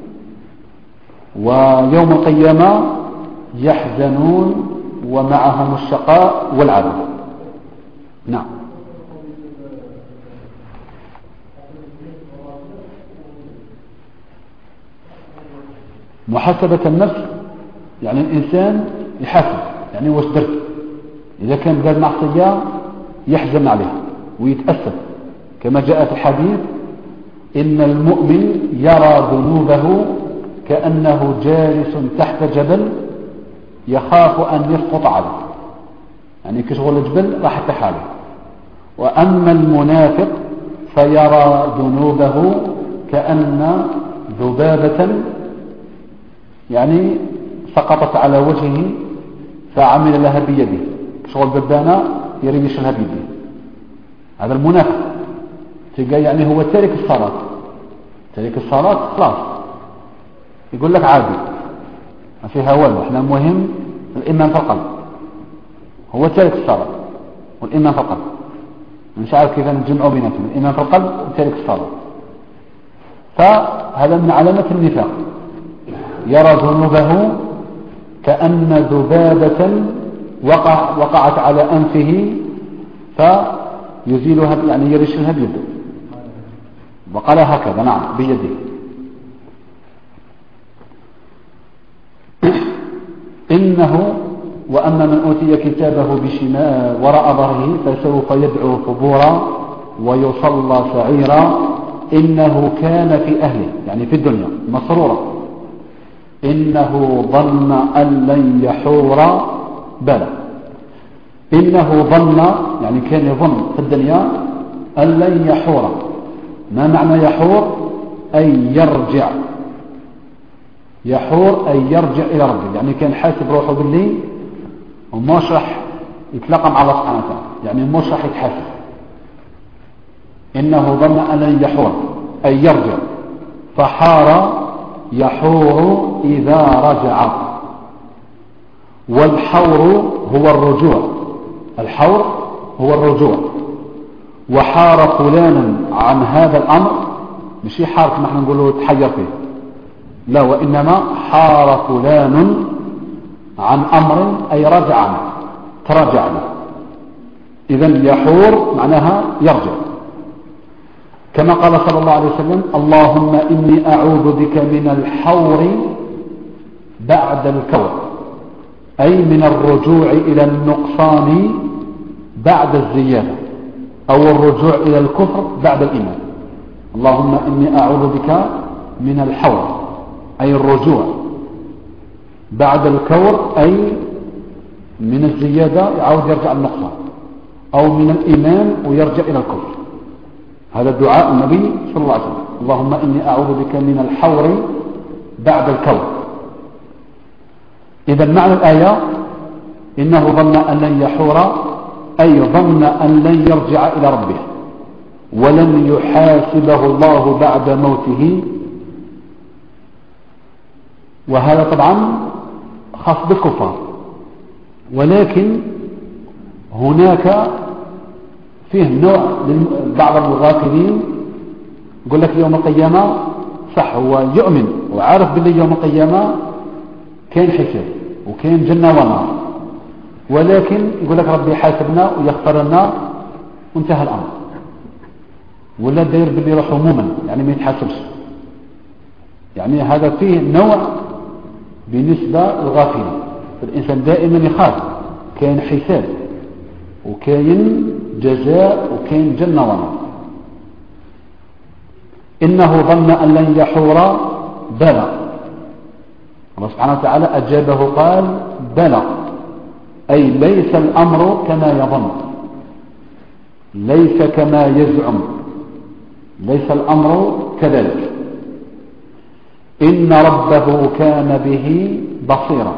ويوم القيامة يحزنون ومعهم الشقاء والعذاب. نعم. محاسبة النفس يعني الإنسان يحاسب، يعني واش درت. إذا كان دار معصية يحزن عليها ويتأسف، كما جاء في الحديث: إن المؤمن يرى ذنوبه كأنه جالس تحت جبل يخاف أن يسقط عليه، يعني كشغل الجبل راح تحاله. وأما المنافق فيرى ذنوبه كأن ذبابة يعني سقطت على وجهه فعمل لها بيده، شغل بدانة يريد يشلها بيده. هذا المنافق تلقى يعني هو تارك الصلاة، تارك الصلاة خلاص، يقول لك عادي ما فيها والو، احنا المهم الإيمان في القلب. هو تارك الصلاة والإيمان في القلب، مش عارف كيف نجمعوا بيناتهم، الإيمان في القلب وتارك الصلاة. فهذا من علامة النفاق. يرى ذنوبه كأن ذبابة وقعت على أنفه يزيلها يعني يرشها بيده، وقال هكذا نعم بيده. إنه وأما من أوتي كتابه بشمال وراء ظهره فسوف يدعو ثبورا ويصلى سعيرا إنه كان في أهله يعني في الدنيا مسرورا إنه ظن أن لن يحور بلى. إنه ظن يعني كان يظن في الدنيا أن لن يحور. ما معنى يحور؟ أي يرجع. يحور أي يرجع إلى ربه، يعني كان حاسب روحه بالليل ومش راح يتلقى مع الله سبحانه وتعالى، يعني مش راح يتحاسب. إنه ظن أن لن يحور أي يرجع، فحار يحور إذا رجع. والحور هو الرجوع، الحور هو الرجوع. وحار فلانا عن هذا الأمر، مش حار كما احنا نقوله تحير فيه، لا، وإنما حار فلان عن أمر أي رجع عنه تراجع له. إذن يحور معناها يرجع، كما قال صلى الله عليه وسلم اللهم إني أعوذ بك من الحور بعد الكور، أي من الرجوع إلى النقصان بعد الزيادة، أو الرجوع إلى الكفر بعد الإيمان. اللهم إني أعوذ بك من الحور أي الرجوع بعد الكور، أي من الزيادة يعود يرجع النقصان، أو من الإيمان ويرجع إلى الكفر. هذا دعاء النبي صلى الله عليه وسلم اللهم إني أعوذ بك من الحور بعد الكور. إذا معنى الآية إنه ظن أن لن يحور أي ظن أن لن يرجع إلى ربه ولن يحاسبه الله بعد موته. وهذا طبعا خاص بالكفار، ولكن هناك فيه نوع بعض الغافلين يقول لك يوم القيامة صح، هو يؤمن وعارف بالله يوم القيامة كان حساب وكان جنة ونار، ولكن يقول لك ربي حاسبنا ويغفر لنا وانتهى الأمر، ولا داير باللي روح عموما يعني ما يتحاسبش. يعني هذا فيه نوع بالنسبة للغافلين، فالإنسان دائما يخاف، كان حساب وكاين جزاء وكاين جنة ونار. إنه ظن أن لن يحور بلى، الله سبحانه وتعالى أجابه قال بلى، أي ليس الأمر كما يظن، ليس كما يزعم، ليس الأمر كذلك. إن ربه كان به بصيرا،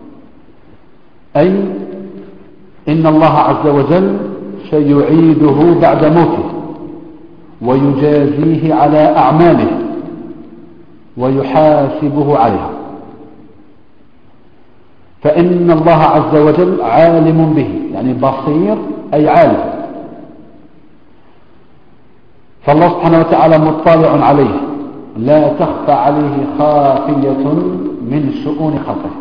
أي إن الله عز وجل سيعيده بعد موته ويجازيه على أعماله ويحاسبه عليها، فإن الله عز وجل عالم به، يعني بصير أي عالم، فالله سبحانه وتعالى مطلع عليه لا تخفى عليه خافية من شؤون خلقه.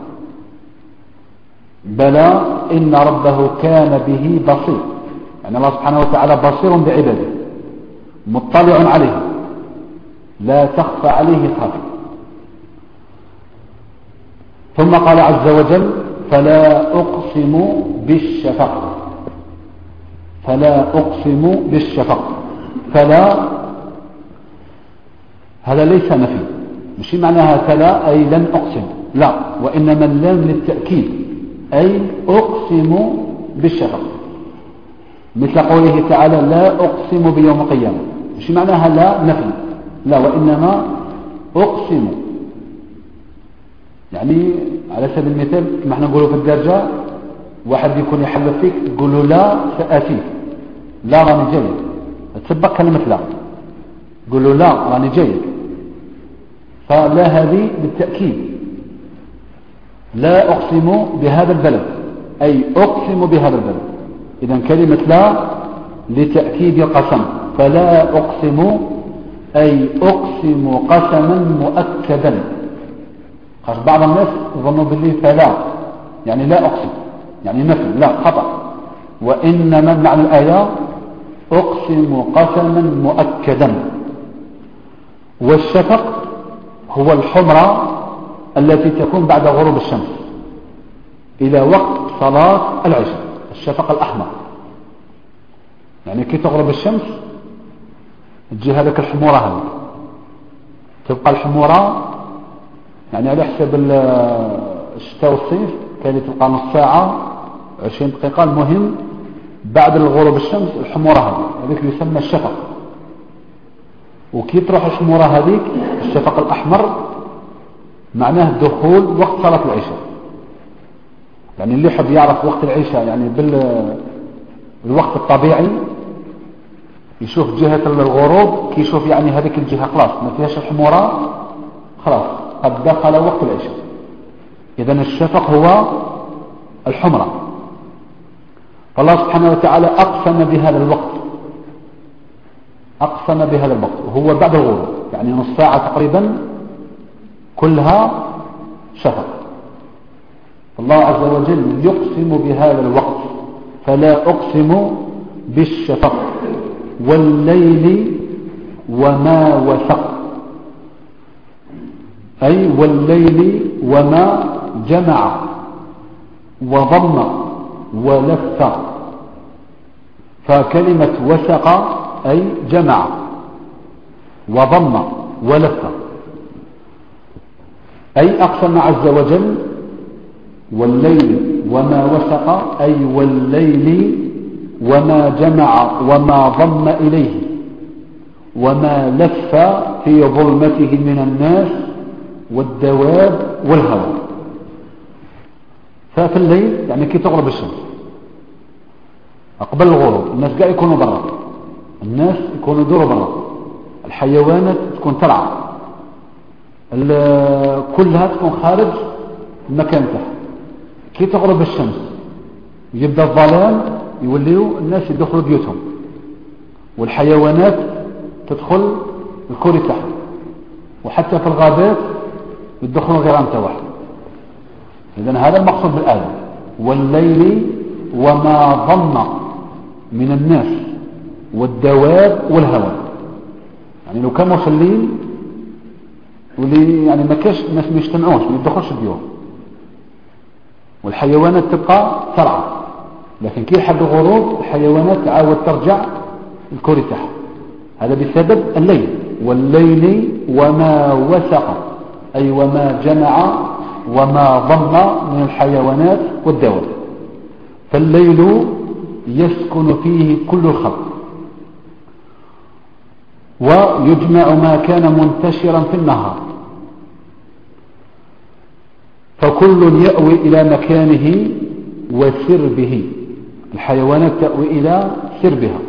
بلى إن ربه كان به بصير، يعني الله سبحانه وتعالى بصير بعباده مطلع عليه لا تخفى عليه خافية. ثم قال عز وجل فلا أقسم بالشفق، فلا أقسم بالشفق. فلا هذا ليس نفي، مش معناها فلا أي لن أقسم، لا، وإنما اللام للتأكيد، أي أقسم بالشفق، مثل قوله تعالى لا أقسم بيوم القيامة، مش معناها لا نفي، لا، وإنما أقسم. يعني على سبيل المثال كما احنا نقوله في الدرجة، واحد يكون يحلف فيك تقول له لا سآتيك، لا راني جاي، تسبق كلمة لا، تقول له لا راني جاي، فلا هذه بالتأكيد، لا أقسم بهذا البلد أي أقسم بهذا البلد. إذن كلمة لا لتأكيد القسم، فلا أقسم أي أقسم قسما مؤكدا. بعض الناس يظنوا بالله فلا يعني لا أقسم، يعني نفي، لا، خطأ، وإنما معنى الآية أقسم قسما مؤكدا. والشفق هو الحمرة التي تكون بعد غروب الشمس إلى وقت صلاة العشاء، الشفق الأحمر. يعني كي تغرب الشمس تجي هذاك الحمورة هذه، تبقى الحمورة يعني على حسب الشتاء والصيف كانت تبقى نص ساعة 20 دقيقة. المهم بعد الغروب الشمس الحمورة هذيك اللي يسمى الشفق. وكي تروح الحمورة هذيك الشفق الأحمر معناه دخول وقت صلاة العشاء. يعني اللي يحب يعرف وقت العشاء يعني بالوقت الطبيعي يشوف جهة الغروب، كي يشوف يعني هذيك الجهة خلاص ما فيهاش الحمورة، خلاص قد دخل وقت العشاء. إذن الشفق هو الحمرة. فالله سبحانه وتعالى أقسم بهذا الوقت، أقسم بهذا الوقت وهو بعد الغروب، يعني نص ساعة تقريبا كلها شفق. الله عز وجل يقسم بهذا الوقت، فلا أقسم بالشفق والليل وما وسق، أي والليل وما جمع وضم ولف. فكلمة وسق أي جمع وضم ولف، أي أقسم عز وجل والليل وما وسق، أي والليل وما جمع وما ضم إليه وما لف في ظلمته من الناس والدواب والهواء. ففي الليل يعني كي تغرب الشمس قبل الغروب الناس قاعد يكونوا برا، الناس يكونوا يدوروا برا، الحيوانات تكون تلعب، كلها تكون خارج المكان تاعها. كي تغرب الشمس يبدا الظلام، يوليو الناس يدخلوا بيوتهم والحيوانات تدخل الكوري تاعها، وحتى في الغابات يدخلوا الغيران تاعهم. إذن هذا المقصود بالآية والليل وما ضم من الناس والدواب والهواء. يعني لو كانوا في الليل واللي يعني ما كاش الناس ما يجتمعوش ما يدخلش البيوت والحيوانات تبقى ترعى، لكن كي يحب الغروب الحيوانات تعاود ترجع الكوري تاعها. هذا بسبب الليل. والليل وما وسق، أي وما جمع وما ضم من الحيوانات والدواب. فالليل يسكن فيه كل الخلق، ويجمع ما كان منتشرا في النهار، فكل يأوي إلى مكانه وسربه. الحيوانات تأوي إلى سربها.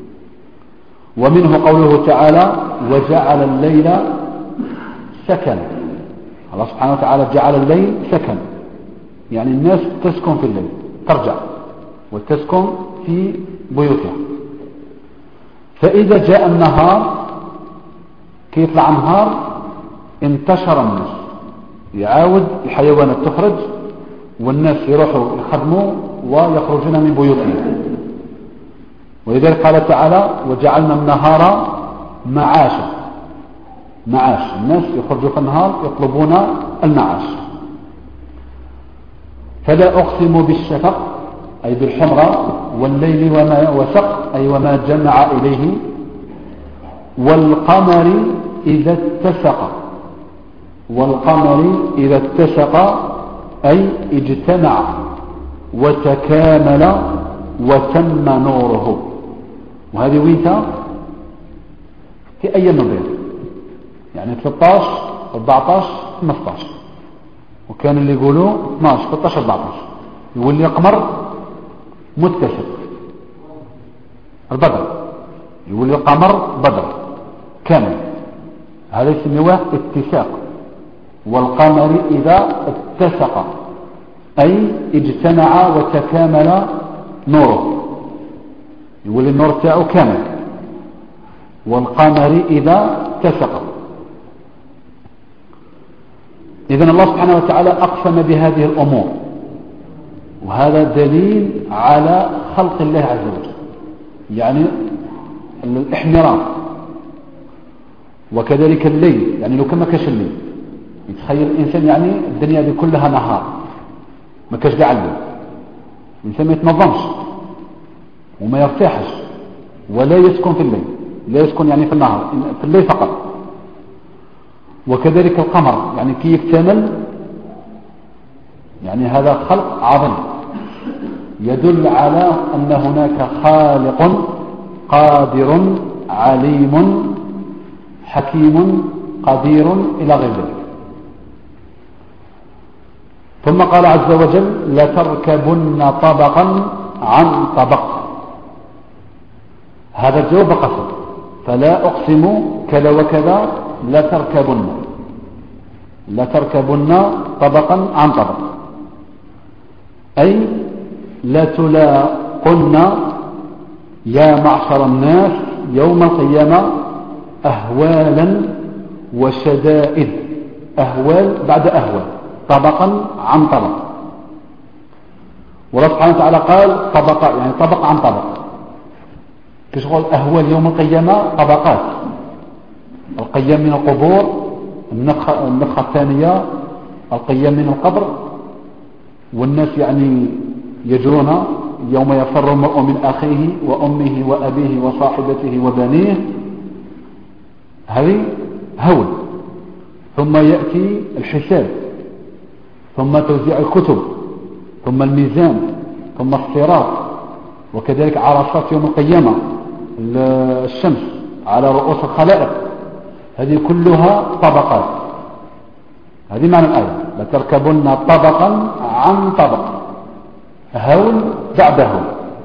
ومنه قوله تعالى وجعل الليل سكنا. الله سبحانه وتعالى جعل الليل سكن، يعني الناس تسكن في الليل، ترجع وتسكن في بيوتها. فإذا جاء النهار كي يطلع النهار انتشر الناس، يعاود الحيوانات تخرج والناس يروحوا يخدموا ويخرجون من بيوتهم. ولذلك قال تعالى وجعلنا النهار معاشا. معاش، الناس يخرجوا في النهار يطلبون المعاش. فلا أقسم بالشفق أي بالحمرة، والليل وما وسق أي وما جمع إليه، والقمر إذا اتسق. والقمر إذا اتسق أي اجتمع وتكامل وتم نوره. وهذه ويتا في أي نظير، يعني 13 14 15، وكان اللي يقولوا 12 13 14 يولي قمر متسق البدر، يولي قمر بدر كامل، هذا يسموه اتساق. والقمر إذا اتسق أي اجتمع وتكامل نوره، يولي النور تاعه كامل. والقمر إذا اتسق. إذن الله سبحانه وتعالى أقسم بهذه الأمور، وهذا دليل على خلق الله عز وجل. يعني الاحمرار. وكذلك الليل، يعني لو كان ما كاش الليل يتخيل الإنسان يعني الدنيا دي كلها نهار ما كاش داع الليل، الإنسان ما يتنظمش وما يرتاحش ولا يسكن في الليل، لا يسكن يعني في النهار، في الليل فقط. وكذلك القمر يعني كي يكتمل، يعني هذا خلق عظيم يدل على أن هناك خالق قادر عليم حكيم قدير إلى غير ذلك. ثم قال عز وجل لتركبن طبقا عن طبق. هذا الجواب قسم، فلا أقسم كذا وكذا لتركبن طبقا عن طبق، أي لتلاقن يا معشر الناس يوم القيامة أهوالا وشدائد، أهوال بعد أهوال، طبقا عن طبق. والله سبحانه وتعالى قال طبق، يعني طبق عن طبق. كشغل أهوال يوم القيامة طبقات، القيام من القبور، النفخة الثانية، القيام من القبر، والناس يعني يجرون يوم يفر المرء من أخيه وأمه وأبيه وصاحبته وبنيه، هذه هول. ثم يأتي الحساب، ثم توزيع الكتب، ثم الميزان، ثم الصراط، وكذلك عرصات يوم القيامة، الشمس على رؤوس الخلائق. هذه كلها طبقات. هذه معنى الآية لتركبن طبقا عن طبق، هول بعد هول،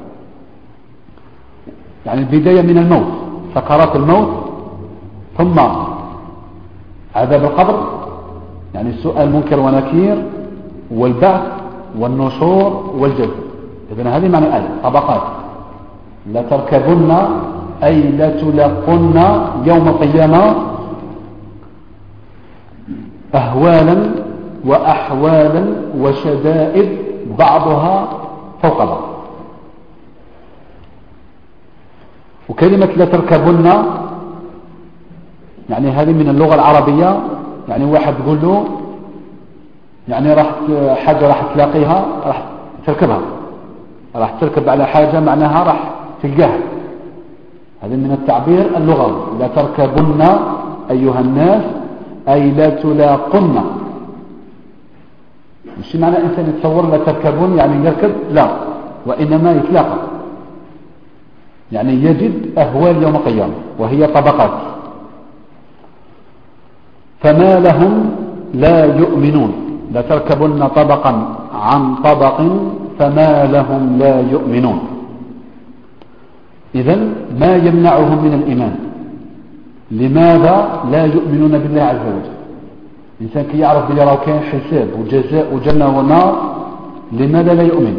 يعني البداية من الموت، سكرات الموت، ثم عذاب القبر، يعني السؤال منكر ونكير، والبعث والنشور والجزاء. إذن هذه معنى الآية طبقات. لتركبن أي لتلقن يوم القيامة أهوالا وأحوالا وشدائد بعضها فوق بعض. وكلمة لتركبن يعني هذه من اللغة العربية، يعني واحد تقول له يعني حاجة راح تلاقيها، راح تركبها، راح تركب على حاجة معناها راح تلقاها. هذا من التعبير اللغوي. لا تركبن أيها الناس أي لا تلاقن. مش معنى إنسان يتصور لا تركبون يعني يركب، لا، وإنما يتلاقى، يعني يجد أهوال يوم القيامة وهي طبقات. فما لهم لا يؤمنون. لا تركبن طبقا عن طبق فما لهم لا يؤمنون. إذن ما يمنعهم من الإيمان؟ لماذا لا يؤمنون بالله عز وجل؟ الإنسان كي يعرف بلي راه كاين حساب وجزاء وجنة ونار، لماذا لا يؤمن؟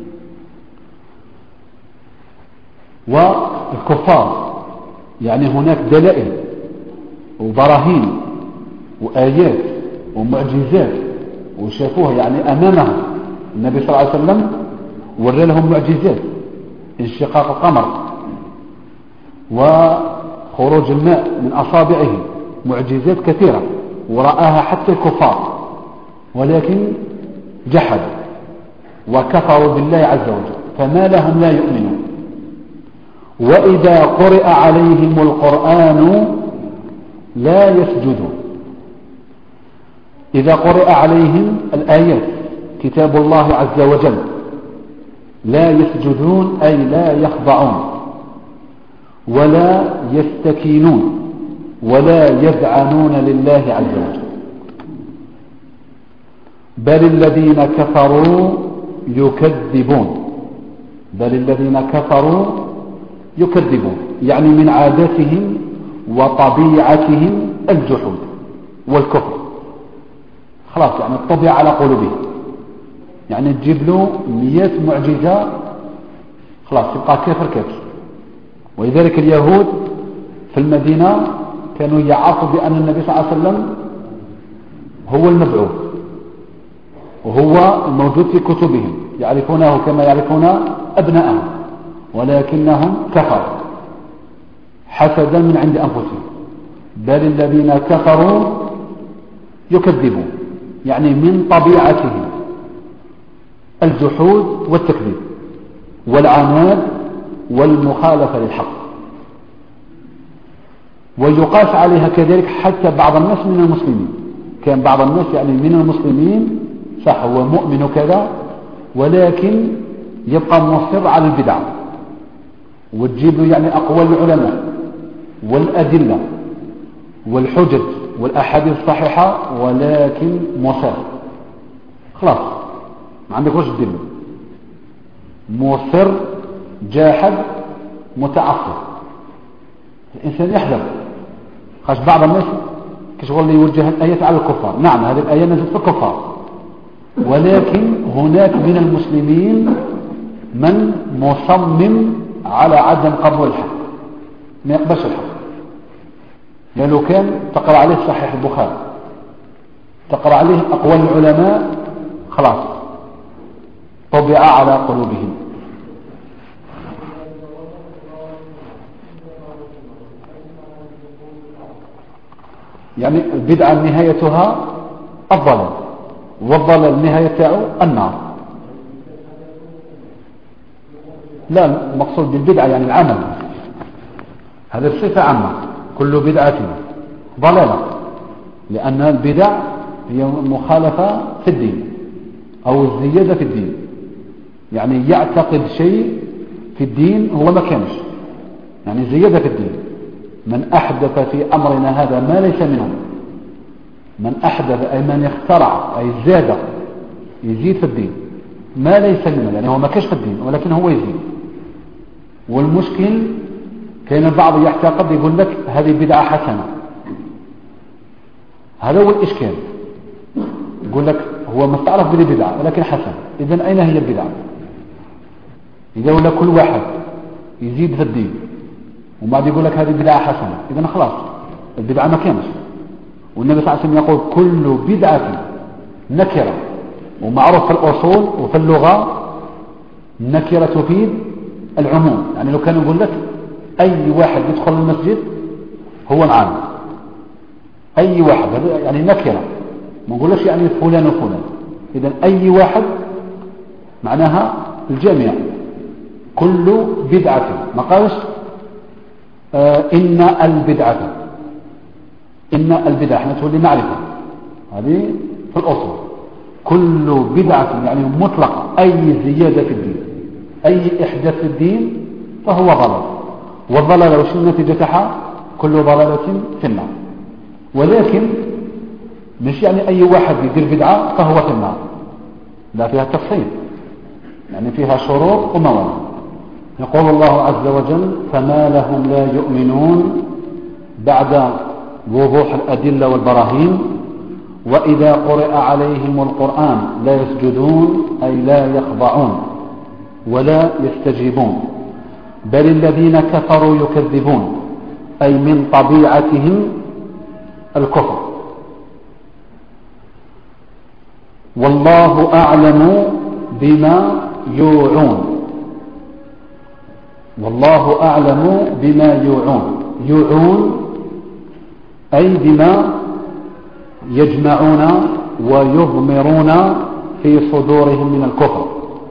والكفار يعني هناك دلائل وبراهين وآيات ومعجزات وشافوها يعني أمامهم. النبي صلى الله عليه وسلم ورى لهم معجزات، انشقاق القمر وخروج الماء من أصابعه، معجزات كثيرة ورآها حتى الكفار، ولكن جحدوا وكفروا بالله عز وجل. فما لهم لا يؤمنون. وإذا قرئ عليهم القرآن لا يسجدون. إذا قرئ عليهم الآيات كتاب الله عز وجل لا يسجدون أي لا يخضعون ولا يستكينون ولا يذعنون لله عز وجل. بل الذين كفروا يكذبون. بل الذين كفروا يكذبون يعني من عاداتهم وطبيعتهم الجحود والكفر. خلاص يعني الطبيعة على قلوبهم، يعني تجيب له 100 معجزة خلاص يبقى كافر كافر. ولذلك اليهود في المدينة كانوا يعرفوا بأن النبي صلى الله عليه وسلم هو المبعوث وهو الموجود في كتبهم، يعرفونه كما يعرفون أبنائهم، ولكنهم كفروا. حسدا من عند أنفسهم، بل الذين كفروا يكذبون، يعني من طبيعتهم الجحود والتكذيب والعناد والمخالفة للحق. ويقاس عليها كذلك حتى بعض الناس من المسلمين، كان بعض الناس يعني من المسلمين صح هو مؤمن كذا ولكن يبقى مصر على البدع، وتجيب له يعني أقوال العلماء والأدلة والحجج والأحاديث الصحيحة، ولكن مصر خلاص ما عندك وش تدل، مصر جاحد متعصب. الإنسان يحذر، خاش بعض الناس كشغل يوجه الآيات على الكفار. نعم هذه الآية نزلت في الكفار، ولكن هناك من المسلمين من مصمم على عدم قبول الحق، ما يقبلش الحق. يعني لو كان تقرأ عليه صحيح البخاري، تقرأ عليه أقوال العلماء، خلاص طبع على قلوبهم. يعني البدعة نهايتها الضلال، والضلال نهاية تاعو النار. لا المقصود بالبدعة يعني العمل، هذا الصفة عامة، كل بدعة ضلالة، لأن البدع هي مخالفة في الدين أو الزيادة في الدين، يعني يعتقد شيء في الدين هو ما كانش، يعني زيادة في الدين. من أحدث في أمرنا هذا ما ليس منه، من أحدث أي من اخترع أي زاد يزيد في الدين ما ليس منه، يعني هو ما كانش في الدين ولكن هو يزيد. والمشكل كان البعض يعتقد يقول لك هذه بدعة حسنة، هذا هو الإشكال. يقول لك هو مستعرف بالبدعة ولكن حسنة، إذن أين هي البدعة؟ إذا ولا كل واحد يزيد في الدين وما يقول لك هذه بدعة حسنة، إذن خلاص البدعة ما كانش. والنبي صلى الله عليه وسلم يقول كل بدعة نكرة، ومعروف في الأصول وفي اللغة النكرة تفيد العموم، يعني لو كان يقول لك أي واحد يدخل المسجد هو العام، أي واحد، هذا يعني نكرة، ما نقولش يعني فلان وفلان. إذن أي واحد معناها الجميع، كل بدعة، ما قالش إن البدعة، إن البدعة احنا تقول معرفة، هذه في الأصل. كل بدعة يعني مطلق أي زيادة في الدين، أي إحداث في الدين فهو ضلال، والضلال وش النتيجة تاعها؟ كل ضلالة في النار. ولكن مش يعني أي واحد يدير بدعة فهو في النار، لا، فيها تفصيل، يعني فيها شروط وموانع. يقول الله عز وجل فما لهم لا يؤمنون بعد وضوح الأدلة والبراهين وإذا قرئ عليهم القرآن لا يسجدون أي لا يخضعون ولا يستجيبون، بل الذين كفروا يكذبون أي من طبيعتهم الكفر. والله أعلم بما يوعون، والله أعلم بما يوعون، يوعون أي بما يجمعون ويضمرون في صدورهم من الكفر.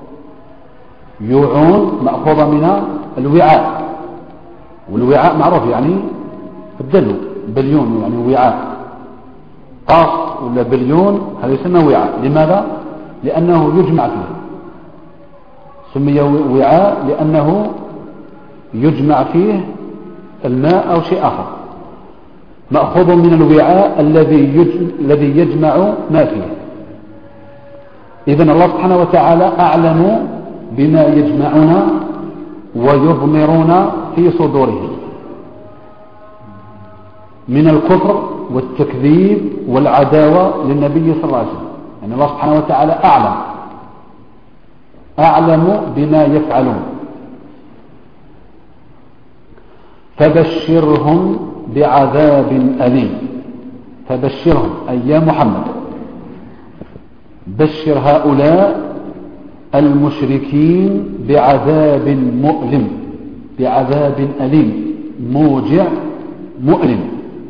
يوعون مأخوذة من الوعاء، والوعاء معروف يعني الدلو، بليون يعني وعاء، قاص ولا بليون هذا يسمى وعاء. لماذا؟ لأنه يجمع فيه، سمي وعاء لأنه يجمع فيه الماء أو شيء آخر، مأخوذ من الوعاء الذي يجمع ما فيه. إذن الله سبحانه وتعالى أعلم بما يجمعون ويضمرون في صدورهم من الكفر والتكذيب والعداوة للنبي صلى الله عليه وسلم. يعني الله سبحانه وتعالى أعلم بما يفعلون. فبشرهم بعذاب أليم، فبشرهم أي يا محمد بشر هؤلاء المشركين بعذاب مؤلم، بعذاب أليم موجع مؤلم.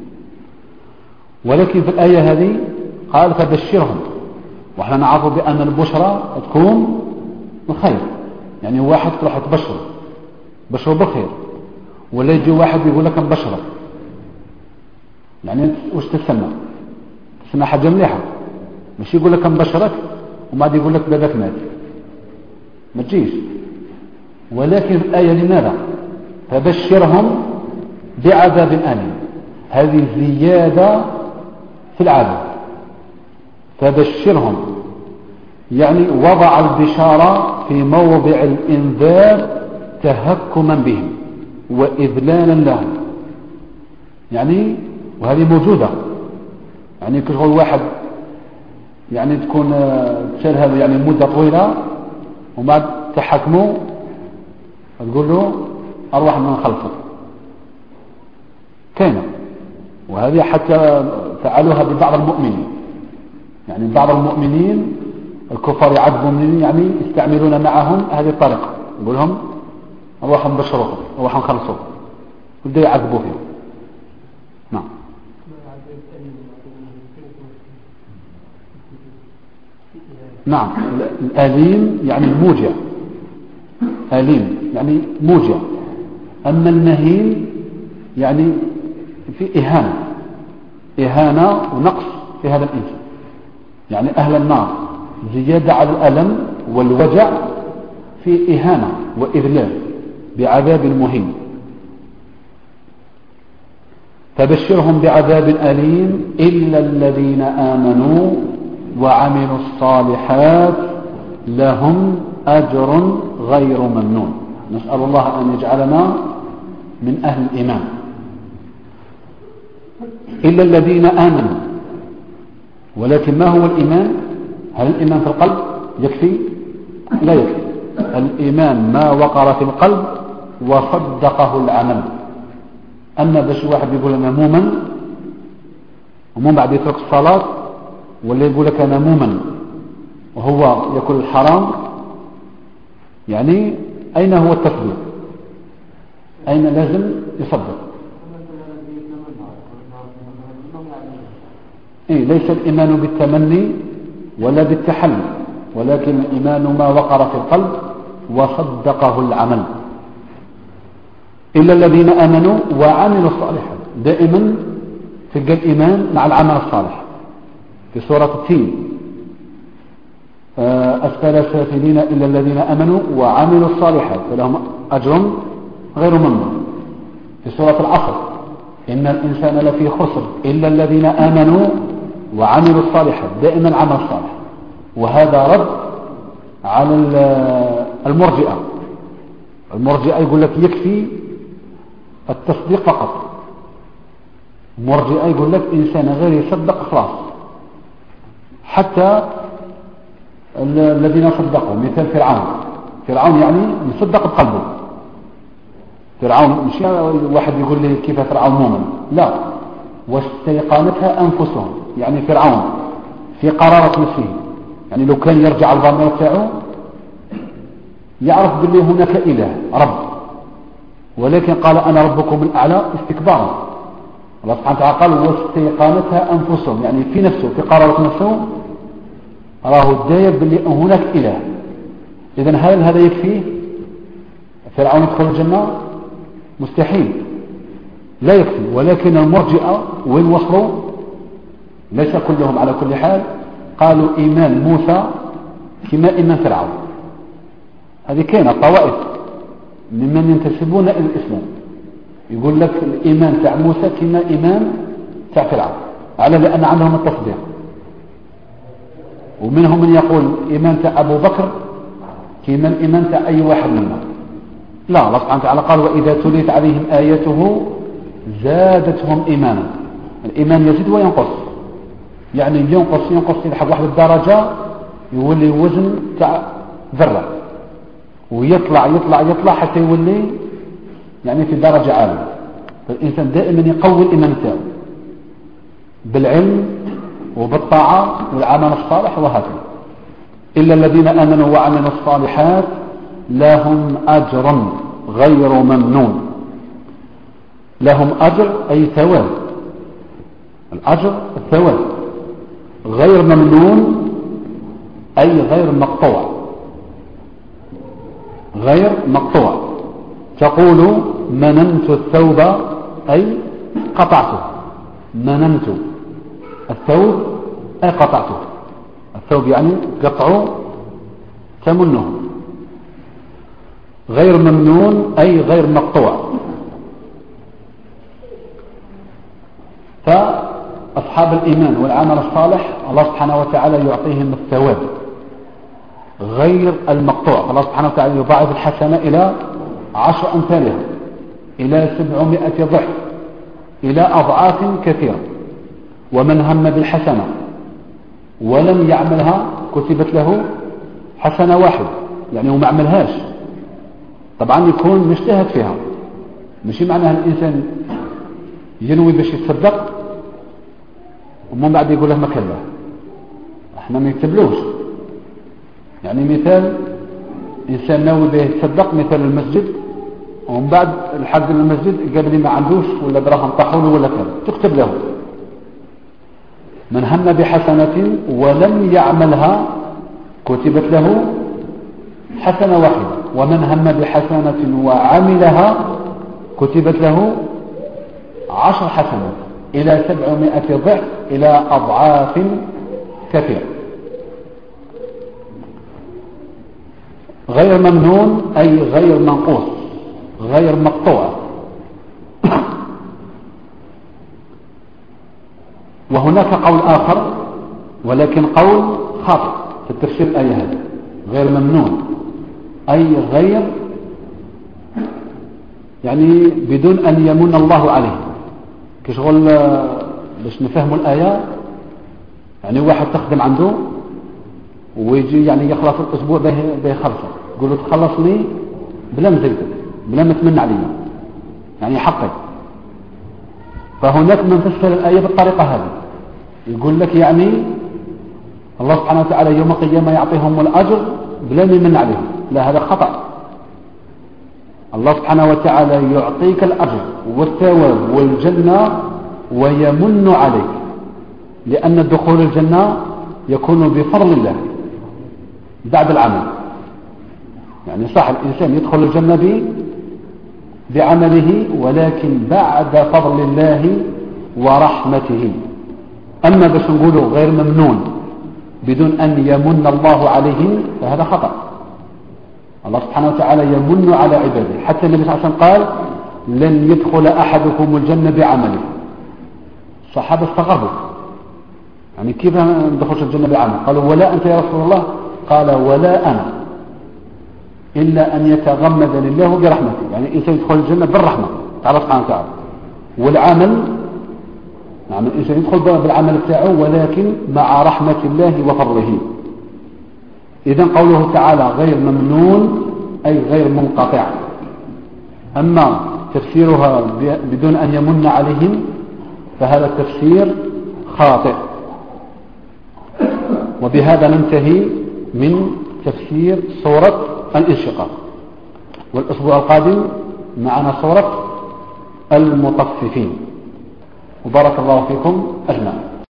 ولكن في الآية هذه قال فبشرهم، وإحنا نعرف بأن البشرى تكون الخير، يعني واحد تروح تبشره بالخير، ولا يجي واحد يقول لك نبشرك، يعني واش تسمى حاجة مليحة، مش يقول لك نبشرك وما يقول لك باباك مات، ما تجيش. ولكن الآية لماذا فبشرهم بعذاب أليم؟ هذه زيادة في العذاب. فبشرهم يعني وضع البشارة في موضع الإنذار تهكما بهم وإذلالا لهم، يعني وهذه موجودة. يعني كل واحد يعني تكون تشال يعني مدة طويلة وما تحكموا تقول له أروح من خلفك كان. وهذه حتى فعلوها ببعض المؤمنين، يعني بعض المؤمنين الكفار يعذبوا المؤمنين، يعني يستعملون معهم هذه الطريقة، يقول لهم أروح نبشركم أروح نخلصكم، يبدأ يعذبوا فيهم. نعم. نعم الأليم يعني الموجع، أليم يعني موجع. أما المهين يعني في إهانة ونقص في هذا الإنسان، يعني أهل النار زيادة على الألم والوجع في إهانة وإذلال بعذاب مهين. فبشرهم بعذاب أليم إلا الذين آمنوا وعملوا الصالحات لهم أجر غير ممنون. نسأل الله أن يجعلنا من أهل الإيمان. إلا الذين آمنوا، ولكن ما هو الإيمان؟ هل الإيمان في القلب يكفي؟ لا يكفي. الإيمان ما وقر في القلب وصدقه العمل. أما باش واحد يقول أنا مؤمن ومن بعد يترك الصلاة، ولا يقول لك أنا مؤمن وهو يأكل الحرام، يعني أين هو التصديق؟ أين لازم يصدق؟ ليس الإيمان بالتمني ولا بالتحلي، ولكن الإيمان ما وقر في القلب وصدقه العمل. إلا الذين آمنوا وعملوا الصالحات. دائما تلقى الإيمان مع العمل الصالح. في سورة التين أسفل سافلين إلا الذين آمنوا وعملوا الصالحات فلهم أجر غير ممنون. في سورة العصر إن الإنسان لفي خسر إلا الذين آمنوا وعملوا الصالحات. دائما العمل الصالح. وهذا رد على المرجئة. المرجئة يقول لك يكفي التصديق فقط. المرجئة يقول لك إنسان غير يصدق خلاص. حتى الذين صدقوا مثل فرعون يعني يصدق بقلبه. فرعون مش واحد يقول لي كيف فرعون مؤمن، لا، واستيقنتها أنفسهم. يعني فرعون في قرارة نفسه، يعني لو كان يرجع الضمير تاعه يعرف بالله هناك إله رب، ولكن قال أنا ربكم الأعلى استكبارا. الله سبحانه وتعالى قال واستيقنتها أنفسهم، يعني في نفسه في قرارة نفسه راه دايب باللي هناك إله. إذن هل هذا يكفيه فرعون يدخل الجنة؟ مستحيل، لا يكفي. ولكن المرجئة وين وصلوا؟ ليس كلهم على كل حال. قالوا إيمان موسى كما إيمان فرعون. هذه كانت طوائف ممن ينتسبون إلى الإسلام يقول لك الإيمان تاع موسى كما إيمان تاع فرعون، على لأن عندهم التصديق. ومنهم من يقول إيمان تاع أبو بكر كما الإيمان تاع أي واحد منا. لا، الله سبحانه وتعالى قال وإذا تليت عليهم آياته زادتهم إيمانا. الإيمان يزيد وينقص، يعني ينقص يلحق واحد الدرجة يولي وزن تاع ذرة، ويطلع حتى يولي يعني في درجة عالية. فالإنسان دائما يقوي الإيمان تاعه بالعلم وبالطاعة والعمل الصالح وهكذا. إلا الذين آمنوا وعملوا الصالحات لهم أجر غير ممنون. لهم أجر أي ثواب، الأجر الثواب. غير ممنون أي غير مقطوع، غير مقطوع. تقول مننت الثوب أي قطعته، مننت الثوب أي قطعته. الثوب يعني قطع تمنه. غير ممنون أي غير مقطوع. فأصحاب الإيمان والعمل الصالح الله سبحانه وتعالى يعطيهم الثواب غير المقطوع. الله سبحانه وتعالى يضاعف الحسنة إلى 10 أمثالها، إلى 700 ضعف، إلى أضعاف كثيرة. ومن هم بالحسنة ولم يعملها كتبت له حسنة واحدة، يعني هو ما عملهاش، طبعا يكون مجتهد فيها. مش معناها الإنسان ينوي باش يتصدق ومن بعد يقول له ما كان له، احنا ما يكتبلوش. يعني مثال إنسان ناوي به يتصدق، مثال المسجد، ومن بعد الحق المسجد قال لي ما عندوش ولا دراهم طاحوله ولا كذا، تكتب له. من هم بحسنة ولم يعملها كتبت له حسنة واحدة. ومن هم بحسنة وعملها كتبت له 10 حسنات إلى 700 ضعف، إلى أضعاف كثيرة. غير ممنون أي غير منقوص، غير مقطوع. وهناك قول آخر ولكن قول خاطئ في التفسير الآية هذه. غير ممنون أي غير، يعني بدون أن يمن الله عليه. كشغل باش نفهموا الآية، يعني واحد تخدم عنده ويجي يعني يخلص الأسبوع بيخلصه، يقول له تخلصني بلا مزيدك، بلا ما تمن علينا، يعني حقي. فهناك من تفسر الآية بالطريقة هذه، يقول لك يعني الله سبحانه وتعالى يوم القيامة يعطيهم الأجر بلا ما يمن عليهم. لا، هذا خطأ. الله سبحانه وتعالى يعطيك الأجر والثواب والجنة ويمن عليك، لأن دخول الجنة يكون بفضل الله بعد العمل. يعني صح الإنسان يدخل الجنة بعمله، ولكن بعد فضل الله ورحمته. أما باش نقوله غير ممنون بدون أن يمن الله عليه فهذا خطأ. الله سبحانه وتعالى يمن على عباده. حتى النبي صلى الله عليه وسلم قال لن يدخل أحدكم الجنة بعمله. الصحابة استغربوا، يعني كيف ندخل الجنة بعمل؟ قالوا ولا أنت يا رسول الله؟ قال ولا أنا، إلا أن يتغمدني الله برحمته. يعني الإنسان يدخل الجنة بالرحمة تعالى سبحانه وتعالى. والعمل نعم الإنسان يدخل بالعمل بتاعه ولكن مع رحمة الله وفضله. إذن قوله تعالى غير ممنون أي غير منقطع. أما تفسيرها بدون أن يمن عليهم فهذا التفسير خاطئ. وبهذا ننتهي من تفسير سورة الانشقاق. والأسبوع القادم معنا سورة المطففين. وبارك الله فيكم أجمعين.